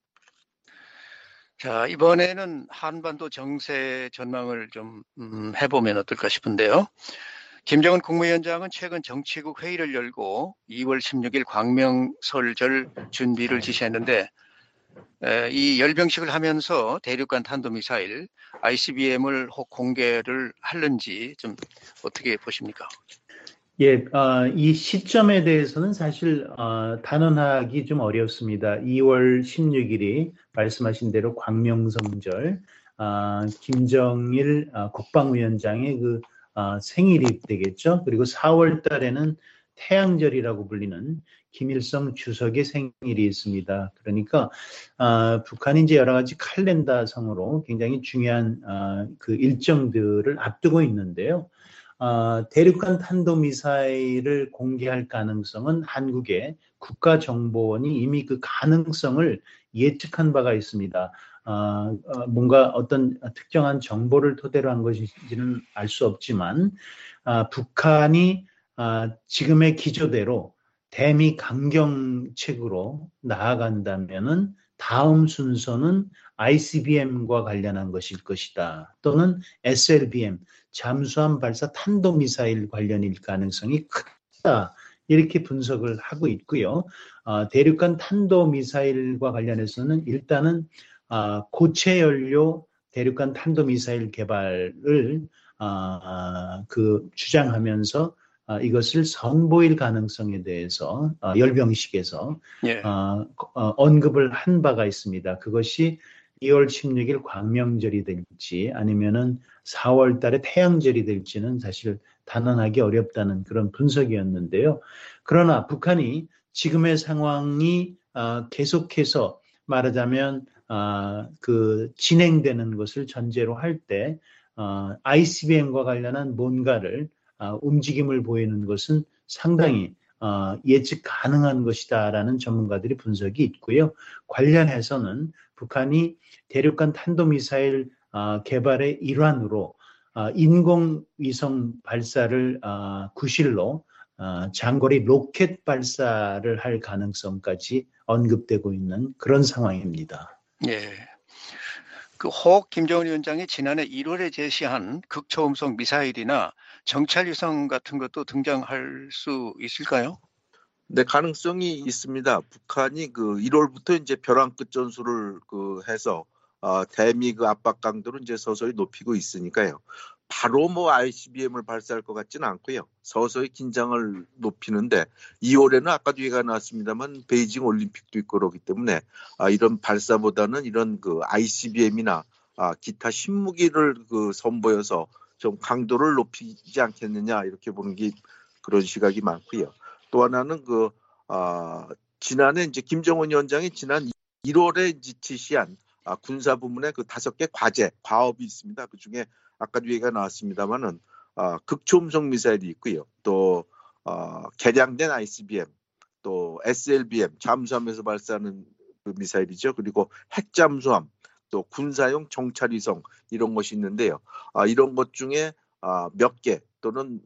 자, 이번에는 한반도 정세 전망을 좀 음, 해보면 어떨까 싶은데요. 김정은 국무위원장은 최근 정치국 회의를 열고 이월 십육일 광명설절 준비를 지시했는데 에, 이 열병식을 하면서 대륙간 탄도미사일 아이씨비엠을 혹 공개를 하는지 좀 어떻게 보십니까? 예, 어, 이 시점에 대해서는 사실 어, 단언하기 좀 어렵습니다. 이월 십육일이 말씀하신 대로 광명성절, 어, 김정일 어, 국방위원장의 그 어, 생일이 되겠죠. 그리고 사월 달에는 태양절이라고 불리는 김일성 주석의 생일이 있습니다. 그러니까 어, 북한이 이제 여러 가지 칼렌더상으로 굉장히 중요한 어, 그 일정들을 앞두고 있는데요. 어, 대륙간 탄도미사일을 공개할 가능성은 한국의 국가정보원이 이미 그 가능성을 예측한 바가 있습니다. 어, 어, 뭔가 어떤 특정한 정보를 토대로 한 것인지는 알 수 없지만 어, 북한이 어, 지금의 기조대로 대미 강경책으로 나아간다면은 다음 순서는 아이씨비엠과 관련한 것일 것이다. 또는 에스엘비엠, 잠수함 발사 탄도미사일 관련일 가능성이 크다. 이렇게 분석을 하고 있고요. 어, 대륙간 탄도미사일과 관련해서는 일단은 어, 고체 연료 대륙간 탄도미사일 개발을 어, 그 주장하면서 어, 이것을 선보일 가능성에 대해서 어, 열병식에서 예. 어, 어, 언급을 한 바가 있습니다. 그것이 이월 십육일 광명절이 될지 아니면은 사월 달에 태양절이 될지는 사실 단언하기 어렵다는 그런 분석이었는데요. 그러나 북한이 지금의 상황이 어, 계속해서 말하자면 어, 그 진행되는 것을 전제로 할 때 어, 아이씨비엠과 관련한 뭔가를 어, 움직임을 보이는 것은 상당히 어, 예측 가능한 것이다라는 전문가들이 분석이 있고요. 관련해서는 북한이 대륙간 탄도미사일 어, 개발의 일환으로 어, 인공위성 발사를 어, 구실로 어, 장거리 로켓 발사를 할 가능성까지 언급되고 있는 그런 상황입니다. 예. 그 호옥 김정은 위원장이 지난해 일월에 제시한 극초음속 미사일이나 정찰위성 같은 것도 등장할 수 있을까요? 네, 가능성이 있습니다. 북한이 그 일월부터 이제 벼랑 끝 전술을 그 해서 어, 대미 그 압박 강도를 이제 서서히 높이고 있으니까요. 바로 뭐 아이씨비엠을 발사할 것 같지는 않고요. 서서히 긴장을 높이는데 이월에는 아까도 얘기가 나왔습니다만 베이징 올림픽도 있고 그러기 때문에 아, 이런 발사보다는 이런 그 아이씨비엠이나 아, 기타 신무기를 그 선보여서 좀 강도를 높이지 않겠느냐 이렇게 보는 게 그런 시각이 많고요. 또 하나는 그 아, 지난해 이제 김정은 위원장이 지난 일월에 지시한 아, 군사 부문의 그 다섯 개 과제 과업이 있습니다. 그 중에 아까도 얘기가 나왔습니다만은 아, 극초음속 미사일이 있고요. 또 어, 개량된 아이씨비엠, 또 에스엘비엠 잠수함에서 발사하는 그 미사일이죠. 그리고 핵잠수함, 또 군사용 정찰위성 이런 것이 있는데요. 아, 이런 것 중에 아, 몇 개 또는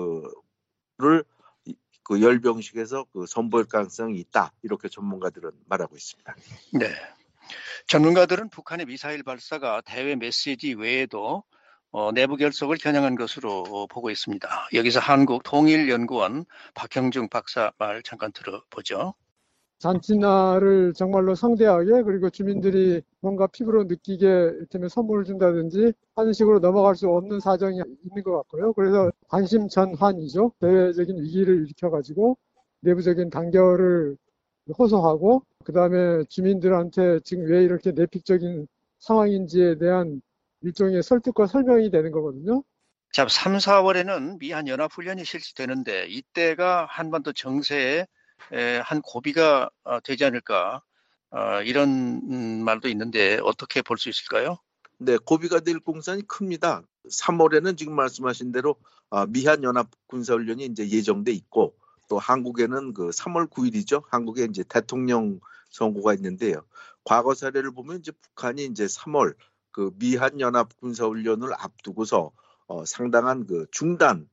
그를 그 열병식에서 그 선보일 가능성이 있다 이렇게 전문가들은 말하고 있습니다. 네. 전문가들은 북한의 미사일 발사가 대외 메시지 외에도 어, 내부 결속을 겨냥한 것으로 어, 보고 있습니다. 여기서 한국통일연구원 박형중 박사 말 잠깐 들어보죠. 잔치날을 정말로 성대하게 그리고 주민들이 뭔가 피부로 느끼게 이를테면 선물을 준다든지 하는 식으로 넘어갈 수 없는 사정이 있는 것 같고요. 그래서 관심 전환이죠. 대외적인 위기를 일으켜가지고 내부적인 단결을 호소하고 그다음에 주민들한테 지금 왜 이렇게 내픽적인 상황인지에 대한 일종의 설득과 설명이 되는 거거든요. 자, 삼, 사월에는 미한 연합훈련이 실시되는데 이때가 한반도 정세에 한 고비가 되지 않을까 이런 말도 있는데 어떻게 볼 수 있을까요? 네, 고비가 될 공산이 큽니다. 삼월에는 지금 말씀하신 대로 미한 연합 군사훈련이 이제 예정돼 있고 또 한국에는 그 삼월 구일이죠. 한국에 이제 대통령 선거가 있는데요. 과거 사례를 보면 이제 북한이 이제 삼월 그 미한 연합 군사훈련을 앞두고서 어, 상당한 그 중단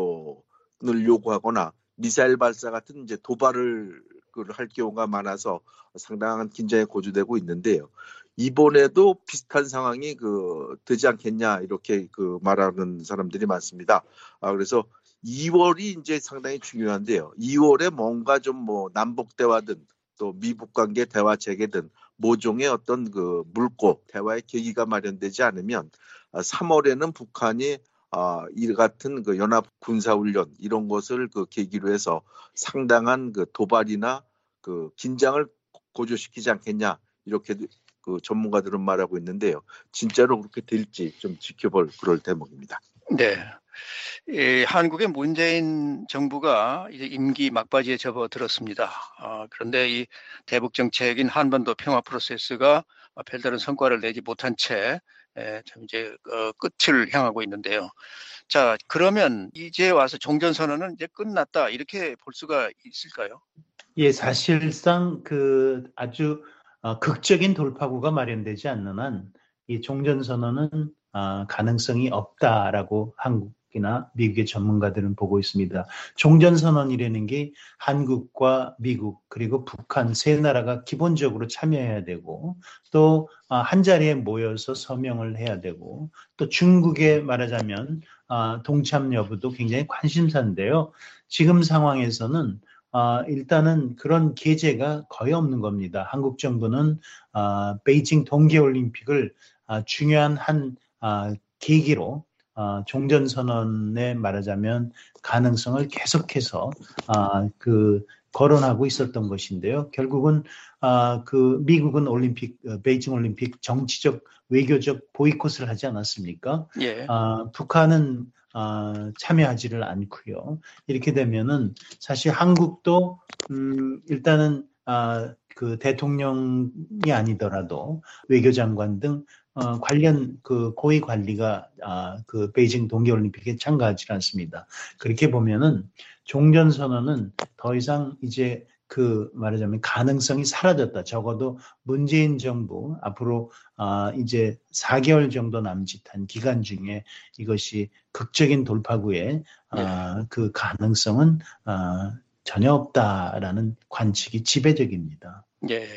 또를 요구하거나 미사일 발사 같은 이제 도발을 할 경우가 많아서 상당한 긴장이 고조되고 있는데요. 이번에도 비슷한 상황이 그 되지 않겠냐 이렇게 그 말하는 사람들이 많습니다. 아, 그래서 이월이 이제 상당히 중요한데요. 이월에 뭔가 좀 뭐 남북 대화든 또 미북 관계 대화 재개든 모종의 어떤 그 물고 대화의 계기가 마련되지 않으면 삼월에는 북한이 아, 이 같은 그 연합 군사 훈련 이런 것을 그 계기로 해서 상당한 그 도발이나 그 긴장을 고조시키지 않겠냐 이렇게 그 전문가들은 말하고 있는데요. 진짜로 그렇게 될지 좀 지켜볼 그럴 대목입니다. 네. 예, 한국의 문재인 정부가 이제 임기 막바지에 접어들었습니다. 아, 그런데 이 대북 정책인 한반도 평화 프로세스가 별다른 성과를 내지 못한 채 예, 참 이제 어, 끝을 향하고 있는데요. 자, 그러면 이제 와서 종전선언은 이제 끝났다 이렇게 볼 수가 있을까요? 예, 사실상 그 아주 어, 극적인 돌파구가 마련되지 않는 한 이 종전선언은 어, 가능성이 없다라고 한국이나 미국의 전문가들은 보고 있습니다. 종전선언이라는 게 한국과 미국 그리고 북한 세 나라가 기본적으로 참여해야 되고 또 한 자리에 모여서 서명을 해야 되고 또 중국에 말하자면 동참 여부도 굉장히 관심사인데요. 지금 상황에서는 어, 일단은 그런 계제가 거의 없는 겁니다. 한국 정부는 어, 베이징 동계올림픽을 어, 중요한 한 어, 계기로 어, 종전선언에 말하자면 가능성을 계속해서 어, 그 거론하고 있었던 것인데요. 결국은 어, 그 미국은 올림픽, 베이징 올림픽 정치적 외교적 보이콧을 하지 않았습니까? 예. 어, 북한은 어, 참여하지를 않고요. 이렇게 되면은 사실 한국도 음, 일단은 어, 그 대통령이 아니더라도 외교장관 등 어, 관련 그 고위 관리가 아, 그 베이징 동계올림픽에 참가하지 않습니다. 그렇게 보면은 종전선언은 더 이상 이제 그 말하자면 가능성이 사라졌다. 적어도 문재인 정부 앞으로 아, 이제 사 개월 정도 남짓한 기간 중에 이것이 극적인 돌파구에 아, 그 가능성은 아, 전혀 없다라는 관측이 지배적입니다. 예.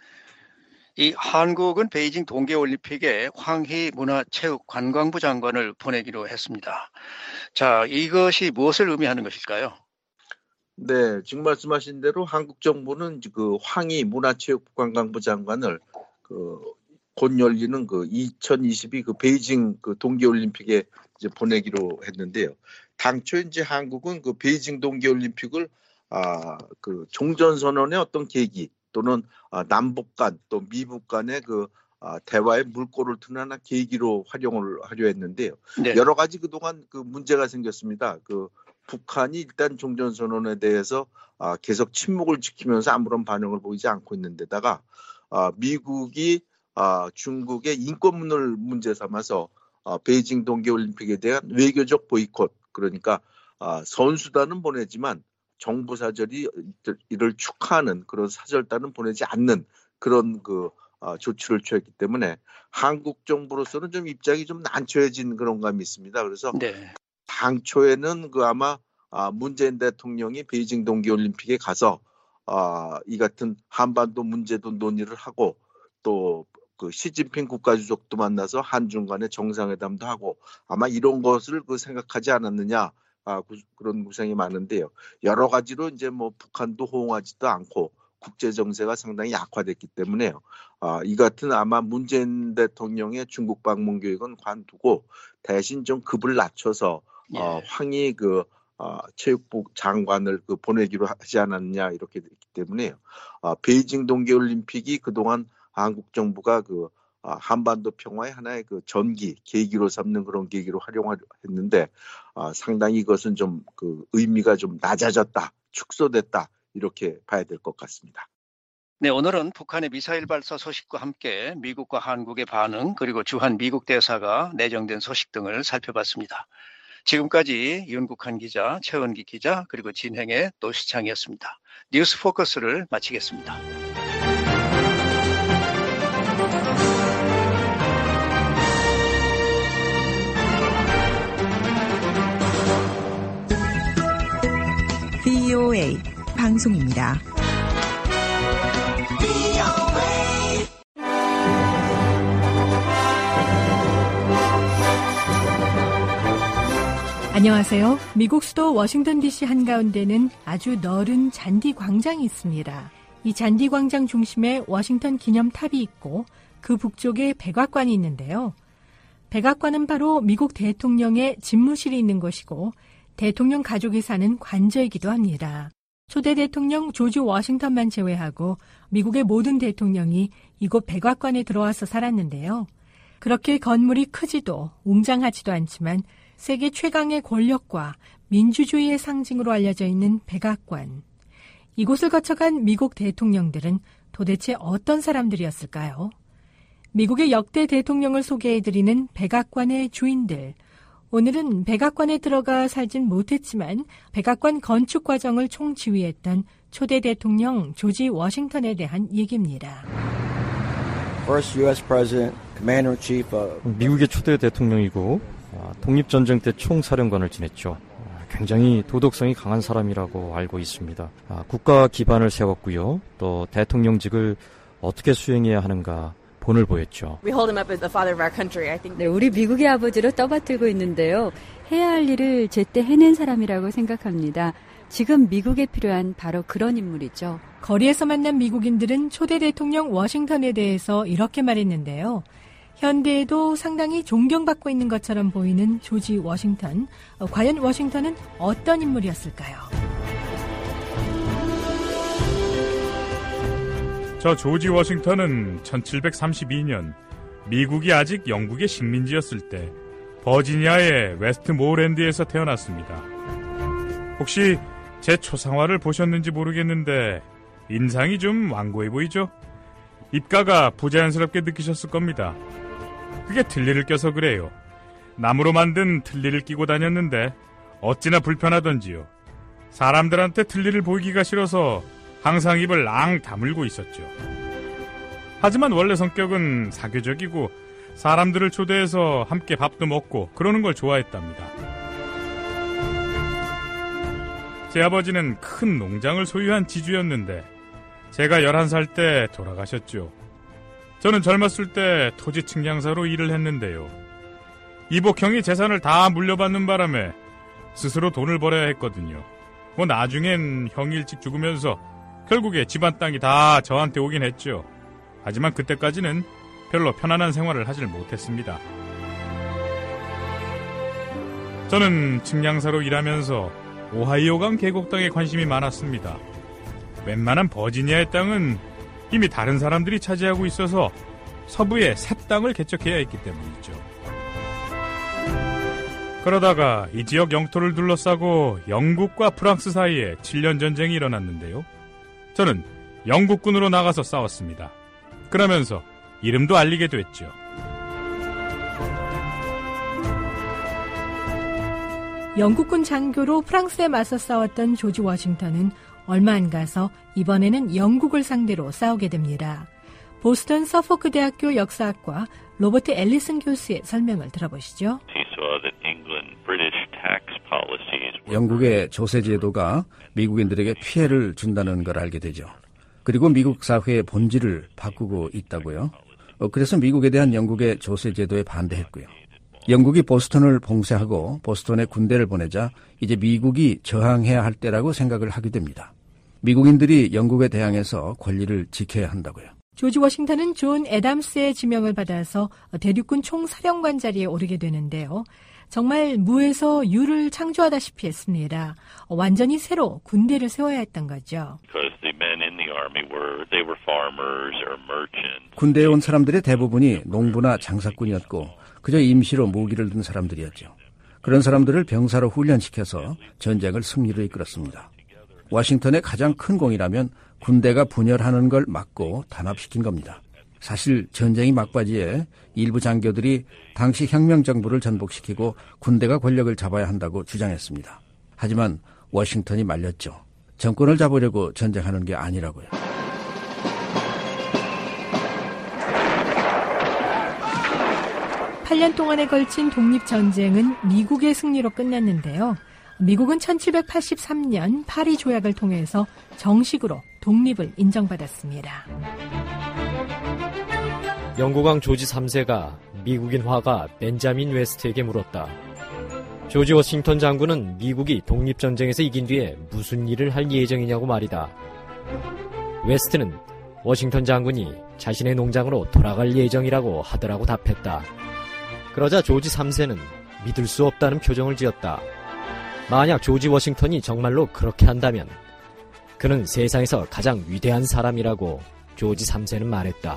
이 한국은 베이징 동계올림픽에 황희 문화체육관광부 장관을 보내기로 했습니다. 자, 이것이 무엇을 의미하는 것일까요? 네, 지금 말씀하신 대로 한국 정부는 그 황희 문화체육관광부 장관을 그 곧 열리는 그 이천이십이 그 베이징 그 동계올림픽에 이제 보내기로 했는데요. 당초 이제 한국은 그 베이징 동계올림픽을 아, 그 종전선언의 어떤 계기 또는 아, 남북 간 또 미북 간의 그 아, 대화의 물꼬를 트는 하나 계기로 활용을 하려 했는데요. 네. 여러 가지 그동안 그 문제가 생겼습니다. 그 북한이 일단 종전선언에 대해서 아, 계속 침묵을 지키면서 아무런 반응을 보이지 않고 있는 데다가 아, 미국이 아, 중국의 인권문을 문제 삼아서 아, 베이징 동계올림픽에 대한 외교적 보이콧, 그러니까 아, 선수단은 보내지만 정부 사절이 이를 축하하는 그런 사절단은 보내지 않는 그런 그 아, 조치를 취했기 때문에 한국 정부로서는 좀 입장이 좀 난처해진 그런 감이 있습니다. 그래서 네. 당초에는 그 아마 아, 문재인 대통령이 베이징 동계올림픽에 가서 아, 이 같은 한반도 문제도 논의를 하고 또 그 시진핑 국가주석도 만나서 한중 간의 정상회담도 하고 아마 이런 것을 그 생각하지 않았느냐 아, 구, 그런 구상이 많은데요. 여러 가지로 이제 뭐 북한도 호응하지도 않고 국제 정세가 상당히 약화됐기 때문에요. 아, 이 같은 아마 문재인 대통령의 중국 방문 계획은 관두고 대신 좀 급을 낮춰서 예. 어, 황희 그 어, 체육부 장관을 그 보내기로 하지 않았냐 이렇게 됐기 때문에요. 아, 베이징 동계올림픽이 그동안 한국 정부가 그 아, 한반도 평화의 하나의 그 전기 계기로 삼는 그런 계기로 활용하려 했는데 아, 상당히 이것은 좀 그 의미가 좀 낮아졌다, 축소됐다 이렇게 봐야 될 것 같습니다. 네, 오늘은 북한의 미사일 발사 소식과 함께 미국과 한국의 반응 그리고 주한 미국 대사가 내정된 소식 등을 살펴봤습니다. 지금까지 윤국한 기자, 최원기 기자 그리고 진행의 노시창이었습니다. 뉴스 포커스를 마치겠습니다. 브이오에이 방송입니다. 안녕하세요. 미국 수도 워싱턴 디씨 한가운데는 아주 넓은 잔디 광장이 있습니다. 이 잔디 광장 중심에 워싱턴 기념탑이 있고 그 북쪽에 백악관이 있는데요. 백악관은 바로 미국 대통령의 집무실이 있는 곳이고 대통령 가족이 사는 관저이기도 합니다. 초대 대통령 조지 워싱턴만 제외하고 미국의 모든 대통령이 이곳 백악관에 들어와서 살았는데요. 그렇게 건물이 크지도 웅장하지도 않지만 세계 최강의 권력과 민주주의의 상징으로 알려져 있는 백악관. 이곳을 거쳐간 미국 대통령들은 도대체 어떤 사람들이었을까요? 미국의 역대 대통령을 소개해드리는 백악관의 주인들. 오늘은 백악관에 들어가 살진 못했지만 백악관 건축 과정을 총지휘했던 초대 대통령 조지 워싱턴에 대한 얘기입니다. First 유에스 President, Commander-in-Chief of... 미국의 초대 대통령이고 독립전쟁 때 총사령관을 지냈죠. 굉장히 도덕성이 강한 사람이라고 알고 있습니다. 국가 기반을 세웠고요. 또 대통령직을 어떻게 수행해야 하는가 본을 보였죠. 네, 우리 미국의 아버지로 떠받들고 있는데요. 해야 할 일을 제때 해낸 사람이라고 생각합니다. 지금 미국에 필요한 바로 그런 인물이죠. 거리에서 만난 미국인들은 초대 대통령 워싱턴에 대해서 이렇게 말했는데요. 현대에도 상당히 존경받고 있는 것처럼 보이는 조지 워싱턴. 어, 과연 워싱턴은 어떤 인물이었을까요? 저 조지 워싱턴은 천칠백삼십이 년 미국이 아직 영국의 식민지였을 때 버지니아의 웨스트모랜드에서 태어났습니다. 혹시 제 초상화를 보셨는지 모르겠는데 인상이 좀 완고해 보이죠? 입가가 부자연스럽게 느끼셨을 겁니다. 그게 틀니를 껴서 그래요. 나무로 만든 틀니를 끼고 다녔는데 어찌나 불편하던지요. 사람들한테 틀니를 보이기가 싫어서 항상 입을 앙 다물고 있었죠. 하지만 원래 성격은 사교적이고 사람들을 초대해서 함께 밥도 먹고 그러는 걸 좋아했답니다. 제 아버지는 큰 농장을 소유한 지주였는데 제가 열한 살 때 돌아가셨죠. 저는 젊었을 때 토지 측량사로 일을 했는데요. 이복형이 재산을 다 물려받는 바람에 스스로 돈을 벌어야 했거든요. 뭐 나중엔 형이 일찍 죽으면서 결국에 집안 땅이 다 저한테 오긴 했죠. 하지만 그때까지는 별로 편안한 생활을 하질 못했습니다. 저는 측량사로 일하면서 오하이오강 계곡 땅에 관심이 많았습니다. 웬만한 버지니아의 땅은 이미 다른 사람들이 차지하고 있어서 서부에 새 땅을 개척해야 했기 때문이죠. 그러다가 이 지역 영토를 둘러싸고 영국과 프랑스 사이에 칠 년 전쟁이 일어났는데요. 저는 영국군으로 나가서 싸웠습니다. 그러면서 이름도 알리게 됐죠. 영국군 장교로 프랑스에 맞서 싸웠던 조지 워싱턴은 얼마 안 가서 이번에는 영국을 상대로 싸우게 됩니다. 보스턴 서포크 대학교 역사학과 로버트 앨리슨 교수의 설명을 들어보시죠. 영국의 조세 제도가 미국인들에게 피해를 준다는 걸 알게 되죠. 그리고 미국 사회의 본질을 바꾸고 있다고요. 그래서 미국에 대한 영국의 조세 제도에 반대했고요. 영국이 보스턴을 봉쇄하고 보스턴에 군대를 보내자 이제 미국이 저항해야 할 때라고 생각을 하게 됩니다. 미국인들이 영국에 대항해서 권리를 지켜야 한다고요. 조지 워싱턴은 존 애담스의 지명을 받아서 대륙군 총사령관 자리에 오르게 되는데요. 정말 무에서 유를 창조하다시피 했습니다. 완전히 새로 군대를 세워야 했던 거죠. 군대에 온 사람들의 대부분이 농부나 장사꾼이었고 그저 임시로 무기를 든 사람들이었죠. 그런 사람들을 병사로 훈련시켜서 전쟁을 승리로 이끌었습니다. 워싱턴의 가장 큰 공이라면 군대가 분열하는 걸 막고 단합시킨 겁니다. 사실 전쟁이 막바지에 일부 장교들이 당시 혁명정부를 전복시키고 군대가 권력을 잡아야 한다고 주장했습니다. 하지만 워싱턴이 말렸죠. 정권을 잡으려고 전쟁하는 게 아니라고요. 팔 년 동안에 걸친 독립전쟁은 미국의 승리로 끝났는데요. 미국은 천칠백팔십삼 년 파리 조약을 통해서 정식으로 독립을 인정받았습니다. 영국왕 조지 삼 세가 미국인 화가 벤자민 웨스트에게 물었다. 조지 워싱턴 장군은 미국이 독립전쟁에서 이긴 뒤에 무슨 일을 할 예정이냐고 말이다. 웨스트는 워싱턴 장군이 자신의 농장으로 돌아갈 예정이라고 하더라고 답했다. 그러자 조지 삼 세는 믿을 수 없다는 표정을 지었다. 만약 조지 워싱턴이 정말로 그렇게 한다면 그는 세상에서 가장 위대한 사람이라고 조지 삼 세는 말했다.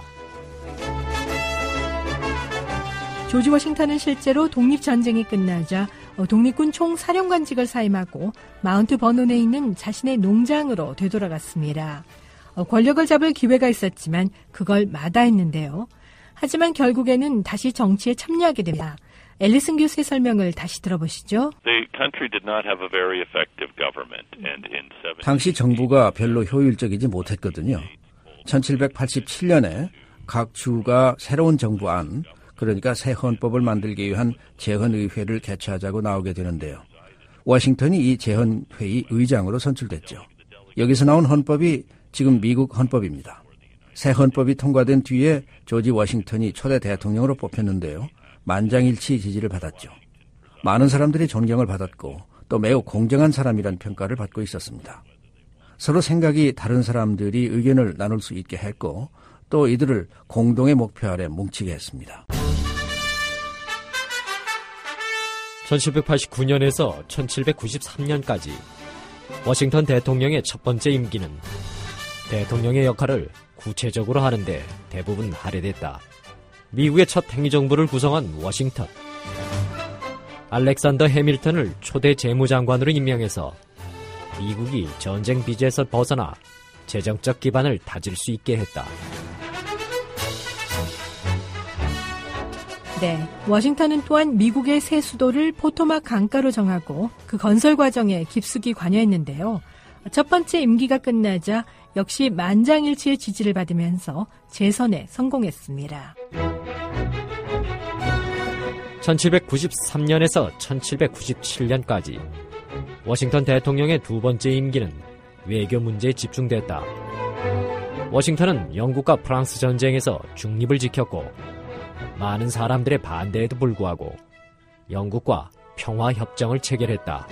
조지 워싱턴은 실제로 독립전쟁이 끝나자 독립군 총사령관직을 사임하고 마운트 버논에 있는 자신의 농장으로 되돌아갔습니다. 권력을 잡을 기회가 있었지만 그걸 마다했는데요. 하지만 결국에는 다시 정치에 참여하게 됩니다. 앨리슨 교수의 설명을 다시 들어보시죠. 당시 정부가 별로 효율적이지 못했거든요. 천칠백팔십칠 년에 각 주가 새로운 정부 안, 그러니까 새 헌법을 만들기 위한 재헌의회를 개최하자고 나오게 되는데요. 워싱턴이 이 재헌회의 의장으로 선출됐죠. 여기서 나온 헌법이 지금 미국 헌법입니다. 새 헌법이 통과된 뒤에 조지 워싱턴이 초대 대통령으로 뽑혔는데요. 만장일치 지지를 받았죠. 많은 사람들이 존경을 받았고 또 매우 공정한 사람이란 평가를 받고 있었습니다. 서로 생각이 다른 사람들이 의견을 나눌 수 있게 했고 또 이들을 공동의 목표 아래 뭉치게 했습니다. 천칠백팔십구 년에서 천칠백구십삼 년까지 워싱턴 대통령의 첫 번째 임기는 대통령의 역할을 구체적으로 하는데 대부분 할애됐다. 미국의 첫 행정부를 구성한 워싱턴. 알렉산더 해밀턴을 초대 재무장관으로 임명해서 미국이 전쟁 빚에서 벗어나 재정적 기반을 다질 수 있게 했다. 네, 워싱턴은 또한 미국의 새 수도를 포토막 강가로 정하고 그 건설 과정에 깊숙이 관여했는데요. 첫 번째 임기가 끝나자 역시 만장일치의 지지를 받으면서 재선에 성공했습니다. 천칠백구십삼 년에서 천칠백구십칠 년까지 워싱턴 대통령의 두 번째 임기는 외교 문제에 집중됐다. 워싱턴은 영국과 프랑스 전쟁에서 중립을 지켰고 많은 사람들의 반대에도 불구하고 영국과 평화협정을 체결했다.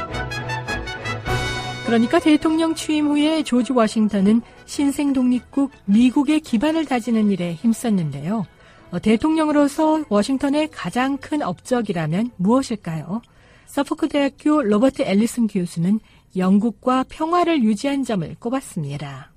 그러니까 대통령 취임 후에 조지 워싱턴은 신생 독립국 미국의 기반을 다지는 일에 힘썼는데요. 어, 대통령으로서 워싱턴의 가장 큰 업적이라면 무엇일까요? 서포크 대학교 로버트 앨리슨 교수는 영국과 평화를 유지한 점을 꼽았습니다.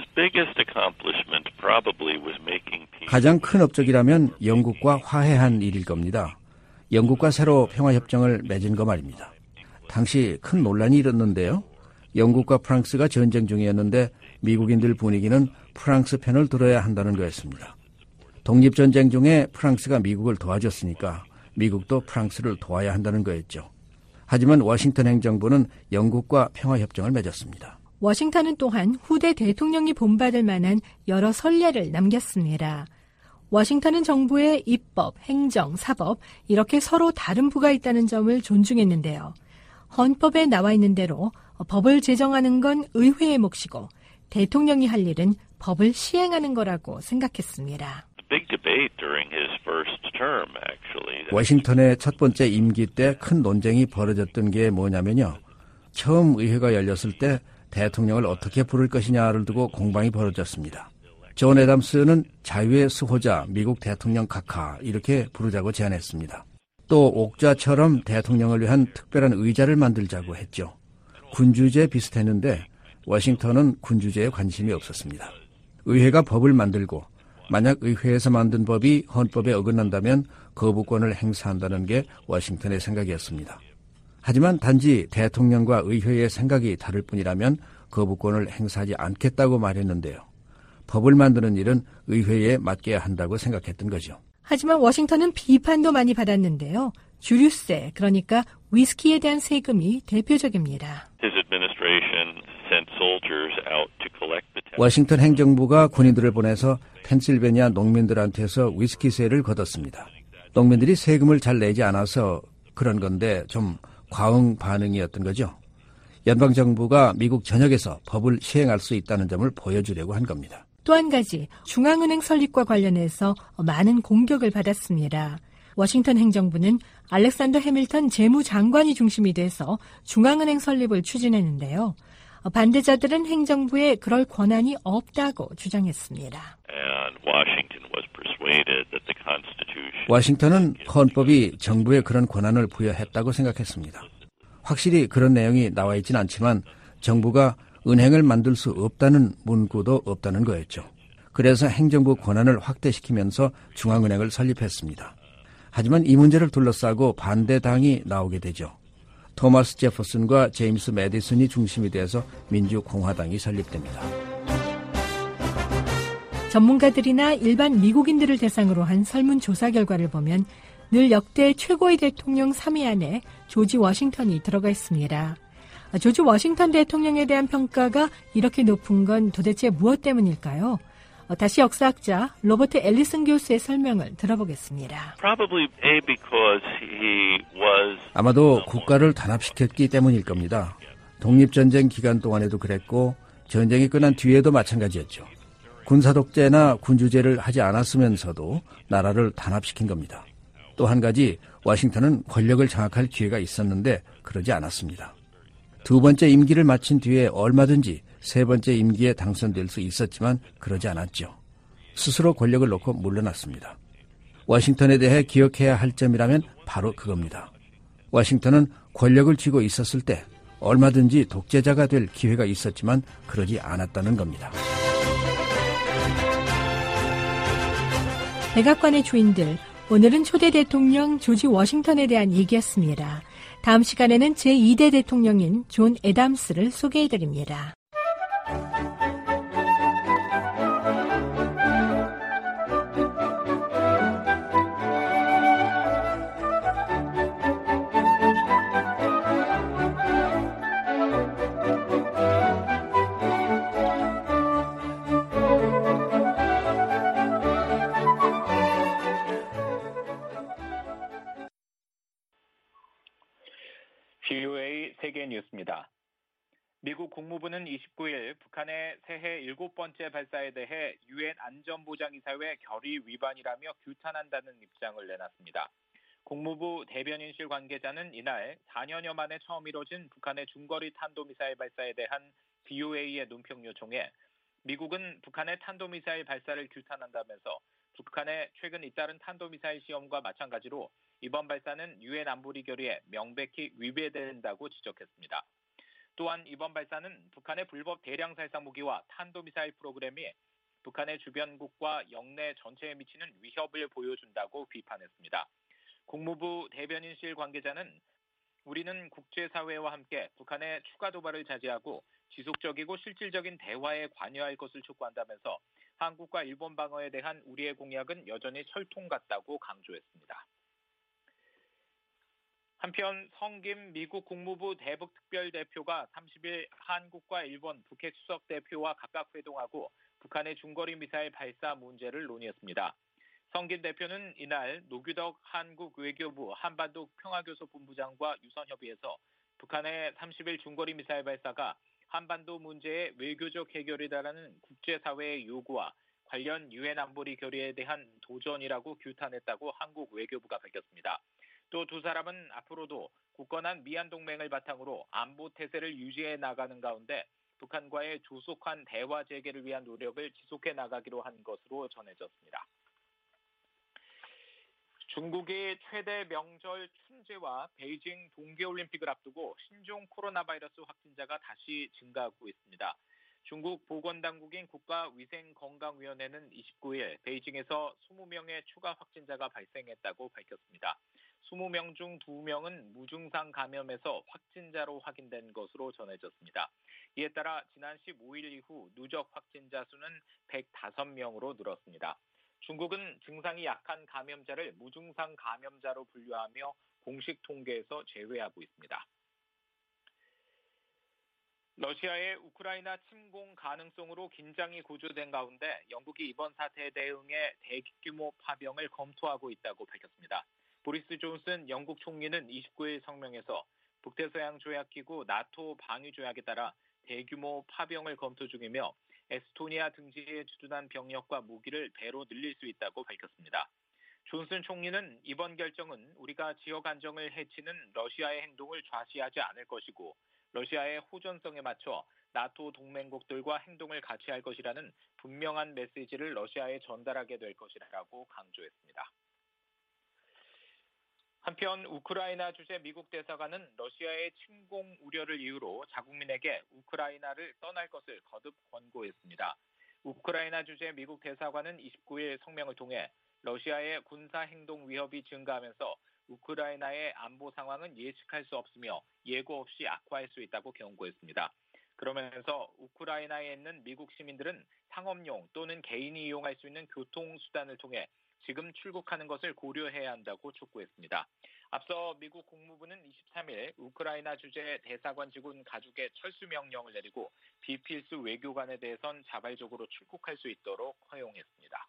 가장 큰 업적이라면 영국과 화해한 일일 겁니다. 영국과 새로 평화협정을 맺은 거 말입니다. 당시 큰 논란이 일었는데요. 영국과 프랑스가 전쟁 중이었는데 미국인들 분위기는 프랑스 편을 들어야 한다는 거였습니다. 독립전쟁 중에 프랑스가 미국을 도와줬으니까 미국도 프랑스를 도와야 한다는 거였죠. 하지만 워싱턴 행정부는 영국과 평화협정을 맺었습니다. 워싱턴은 또한 후대 대통령이 본받을 만한 여러 선례를 남겼습니다. 워싱턴은 정부의 입법, 행정, 사법 이렇게 서로 다른 부가 있다는 점을 존중했는데요. 헌법에 나와 있는 대로 법을 제정하는 건 의회의 몫이고 대통령이 할 일은 법을 시행하는 거라고 생각했습니다. 워싱턴의 첫 번째 임기 때 큰 논쟁이 벌어졌던 게 뭐냐면요. 처음 의회가 열렸을 때 대통령을 어떻게 부를 것이냐를 두고 공방이 벌어졌습니다. 존 애담스는 자유의 수호자 미국 대통령 각하 이렇게 부르자고 제안했습니다. 또 옥좌처럼 대통령을 위한 특별한 의자를 만들자고 했죠. 군주제 비슷했는데 워싱턴은 군주제에 관심이 없었습니다. 의회가 법을 만들고 만약 의회에서 만든 법이 헌법에 어긋난다면 거부권을 행사한다는 게 워싱턴의 생각이었습니다. 하지만 단지 대통령과 의회의 생각이 다를 뿐이라면 거부권을 행사하지 않겠다고 말했는데요. 법을 만드는 일은 의회에 맡겨야 한다고 생각했던 거죠. 하지만 워싱턴은 비판도 많이 받았는데요. 주류세, 그러니까 위스키에 대한 세금이 대표적입니다. 워싱턴 행정부가 군인들을 보내서 펜실베니아 농민들한테서 위스키세를 걷었습니다. 농민들이 세금을 잘 내지 않아서 그런 건데 좀 과응 반응이었던 거죠. 연방정부가 미국 전역에서 법을 시행할 수 있다는 점을 보여주려고 한 겁니다. 또 한 가지, 중앙은행 설립과 관련해서 많은 공격을 받았습니다. 워싱턴 행정부는 알렉산더 해밀턴 재무장관이 중심이 돼서 중앙은행 설립을 추진했는데요. 반대자들은 행정부에 그럴 권한이 없다고 주장했습니다. 워싱턴은 헌법이 정부에 그런 권한을 부여했다고 생각했습니다. 확실히 그런 내용이 나와 있진 않지만 정부가 은행을 만들 수 없다는 문구도 없다는 거였죠. 그래서 행정부 권한을 확대시키면서 중앙은행을 설립했습니다. 하지만 이 문제를 둘러싸고 반대당이 나오게 되죠. 토마스 제퍼슨과 제임스 매디슨이 중심이 돼서 민주공화당이 설립됩니다. 전문가들이나 일반 미국인들을 대상으로 한 설문조사 결과를 보면 늘 역대 최고의 대통령 삼 위 안에 조지 워싱턴이 들어가 있습니다. 조지 워싱턴 대통령에 대한 평가가 이렇게 높은 건 도대체 무엇 때문일까요? 다시 역사학자 로버트 앨리슨 교수의 설명을 들어보겠습니다. 아마도 국가를 단합시켰기 때문일 겁니다. 독립전쟁 기간 동안에도 그랬고 전쟁이 끝난 뒤에도 마찬가지였죠. 군사독재나 군주제를 하지 않았으면서도 나라를 단합시킨 겁니다. 또 한 가지, 워싱턴은 권력을 장악할 기회가 있었는데 그러지 않았습니다. 두 번째 임기를 마친 뒤에 얼마든지 세 번째 임기에 당선될 수 있었지만 그러지 않았죠. 스스로 권력을 놓고 물러났습니다. 워싱턴에 대해 기억해야 할 점이라면 바로 그겁니다. 워싱턴은 권력을 쥐고 있었을 때 얼마든지 독재자가 될 기회가 있었지만 그러지 않았다는 겁니다. 백악관의 주인들, 오늘은 초대 대통령 조지 워싱턴에 대한 얘기였습니다. 다음 시간에는 제이 대 대통령인 존 애담스를 소개해드립니다. 브이오에이 세계 뉴스입니다. 미국 국무부는 이십구일 북한의 새해 일곱 번째 발사에 대해 유엔 안전보장이사회 결의 위반이라며 규탄한다는 입장을 내놨습니다. 국무부 대변인실 관계자는 이날 사 년여 만에 처음 이뤄진 북한의 중거리 탄도미사일 발사에 대한 브이오에이의 논평 요청에 미국은 북한의 탄도미사일 발사를 규탄한다면서 북한의 최근 잇따른 탄도미사일 시험과 마찬가지로 이번 발사는 유엔 안보리 결의에 명백히 위배된다고 지적했습니다. 또한 이번 발사는 북한의 불법 대량 살상 무기와 탄도미사일 프로그램이 북한의 주변국과 영내 전체에 미치는 위협을 보여준다고 비판했습니다. 국무부 대변인실 관계자는 우리는 국제사회와 함께 북한의 추가 도발을 자제하고 지속적이고 실질적인 대화에 관여할 것을 촉구한다면서 한국과 일본 방어에 대한 우리의 공약은 여전히 철통 같다고 강조했습니다. 한편 성김 미국 국무부 대북특별대표가 삼십일 한국과 일본 북핵 수석 대표와 각각 회동하고 북한의 중거리 미사일 발사 문제를 논의했습니다. 성김 대표는 이날 노규덕 한국 외교부 한반도 평화교섭본부장과 유선협의에서 북한의 삼십일 중거리 미사일 발사가 한반도 문제의 외교적 해결이다라는 국제사회의 요구와 관련 유엔 안보리 결의에 대한 도전이라고 규탄했다고 한국 외교부가 밝혔습니다. 또 두 사람은 앞으로도 굳건한 미얀 동맹을 바탕으로 안보 태세를 유지해 나가는 가운데 북한과의 조속한 대화 재개를 위한 노력을 지속해 나가기로 한 것으로 전해졌습니다. 중국이 최대 명절 춘제와 베이징 동계올림픽을 앞두고 신종 코로나 바이러스 확진자가 다시 증가하고 있습니다. 중국 보건당국인 국가위생건강위원회는 이십구일 베이징에서 이십 명의 추가 확진자가 발생했다고 밝혔습니다. 이십 명 중 두 명은 무증상 감염에서 확진자로 확인된 것으로 전해졌습니다. 이에 따라 지난 십오일 이후 누적 확진자 수는 백오 명으로 늘었습니다. 중국은 증상이 약한 감염자를 무증상 감염자로 분류하며 공식 통계에서 제외하고 있습니다. 러시아의 우크라이나 침공 가능성으로 긴장이 고조된 가운데 영국이 이번 사태에 대응해 대규모 파병을 검토하고 있다고 밝혔습니다. 보리스 존슨 영국 총리는 이십구일 성명에서 북대서양 조약기구 나토 방위 조약에 따라 대규모 파병을 검토 중이며 에스토니아 등지에 주둔한 병력과 무기를 배로 늘릴 수 있다고 밝혔습니다. 존슨 총리는 이번 결정은 우리가 지역 안정을 해치는 러시아의 행동을 좌시하지 않을 것이고 러시아의 호전성에 맞춰 나토 동맹국들과 행동을 같이 할 것이라는 분명한 메시지를 러시아에 전달하게 될 것이라고 강조했습니다. 한편 우크라이나 주재 미국 대사관은 러시아의 침공 우려를 이유로 자국민에게 우크라이나를 떠날 것을 거듭 권고했습니다. 우크라이나 주재 미국 대사관은 이십구일 성명을 통해 러시아의 군사 행동 위협이 증가하면서 우크라이나의 안보 상황은 예측할 수 없으며 예고 없이 악화할 수 있다고 경고했습니다. 그러면서 우크라이나에 있는 미국 시민들은 상업용 또는 개인이 이용할 수 있는 교통수단을 통해 지금 출국하는 것을 고려해야 한다고 촉구했습니다. 앞서 미국 국무부는 이십삼일 우크라이나 주재 대사관 직원 가족의 철수 명령을 내리고 비필수 외교관에 대해선 자발적으로 출국할 수 있도록 허용했습니다.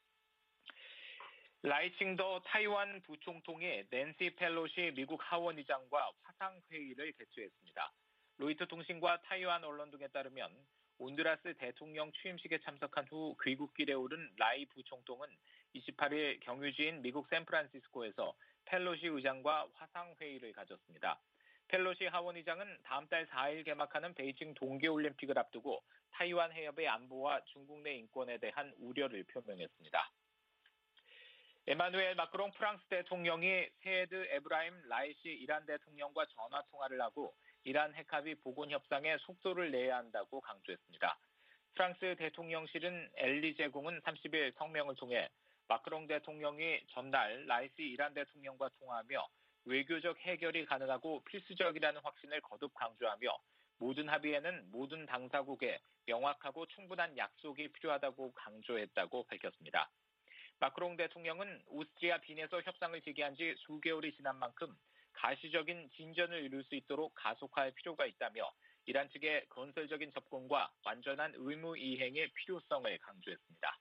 라이칭더 타이완 부총통이 낸시 펠로시 미국 하원의장과 화상회의를 개최했습니다. 로이터 통신과 타이완 언론 등에 따르면 온두라스 대통령 취임식에 참석한 후 귀국길에 오른 라이 부총통은 이십팔일 경유지인 미국 샌프란시스코에서 펠로시 의장과 화상회의를 가졌습니다. 펠로시 하원의장은 다음 달 사일 개막하는 베이징 동계올림픽을 앞두고 타이완 해협의 안보와 중국 내 인권에 대한 우려를 표명했습니다. 에마누엘 마크롱 프랑스 대통령이 세헤드 에브라임 라이시 이란 대통령과 전화통화를 하고 이란 핵합의 복원 협상에 속도를 내야 한다고 강조했습니다. 프랑스 대통령실은 엘리제 궁은 삼십일 성명을 통해 마크롱 대통령이 전날 라이시 이란 대통령과 통화하며 외교적 해결이 가능하고 필수적이라는 확신을 거듭 강조하며 모든 합의에는 모든 당사국에 명확하고 충분한 약속이 필요하다고 강조했다고 밝혔습니다. 마크롱 대통령은 오스트리아 빈에서 협상을 재개한 지 수개월이 지난 만큼 가시적인 진전을 이룰 수 있도록 가속화할 필요가 있다며 이란 측의 건설적인 접근과 완전한 의무 이행의 필요성을 강조했습니다.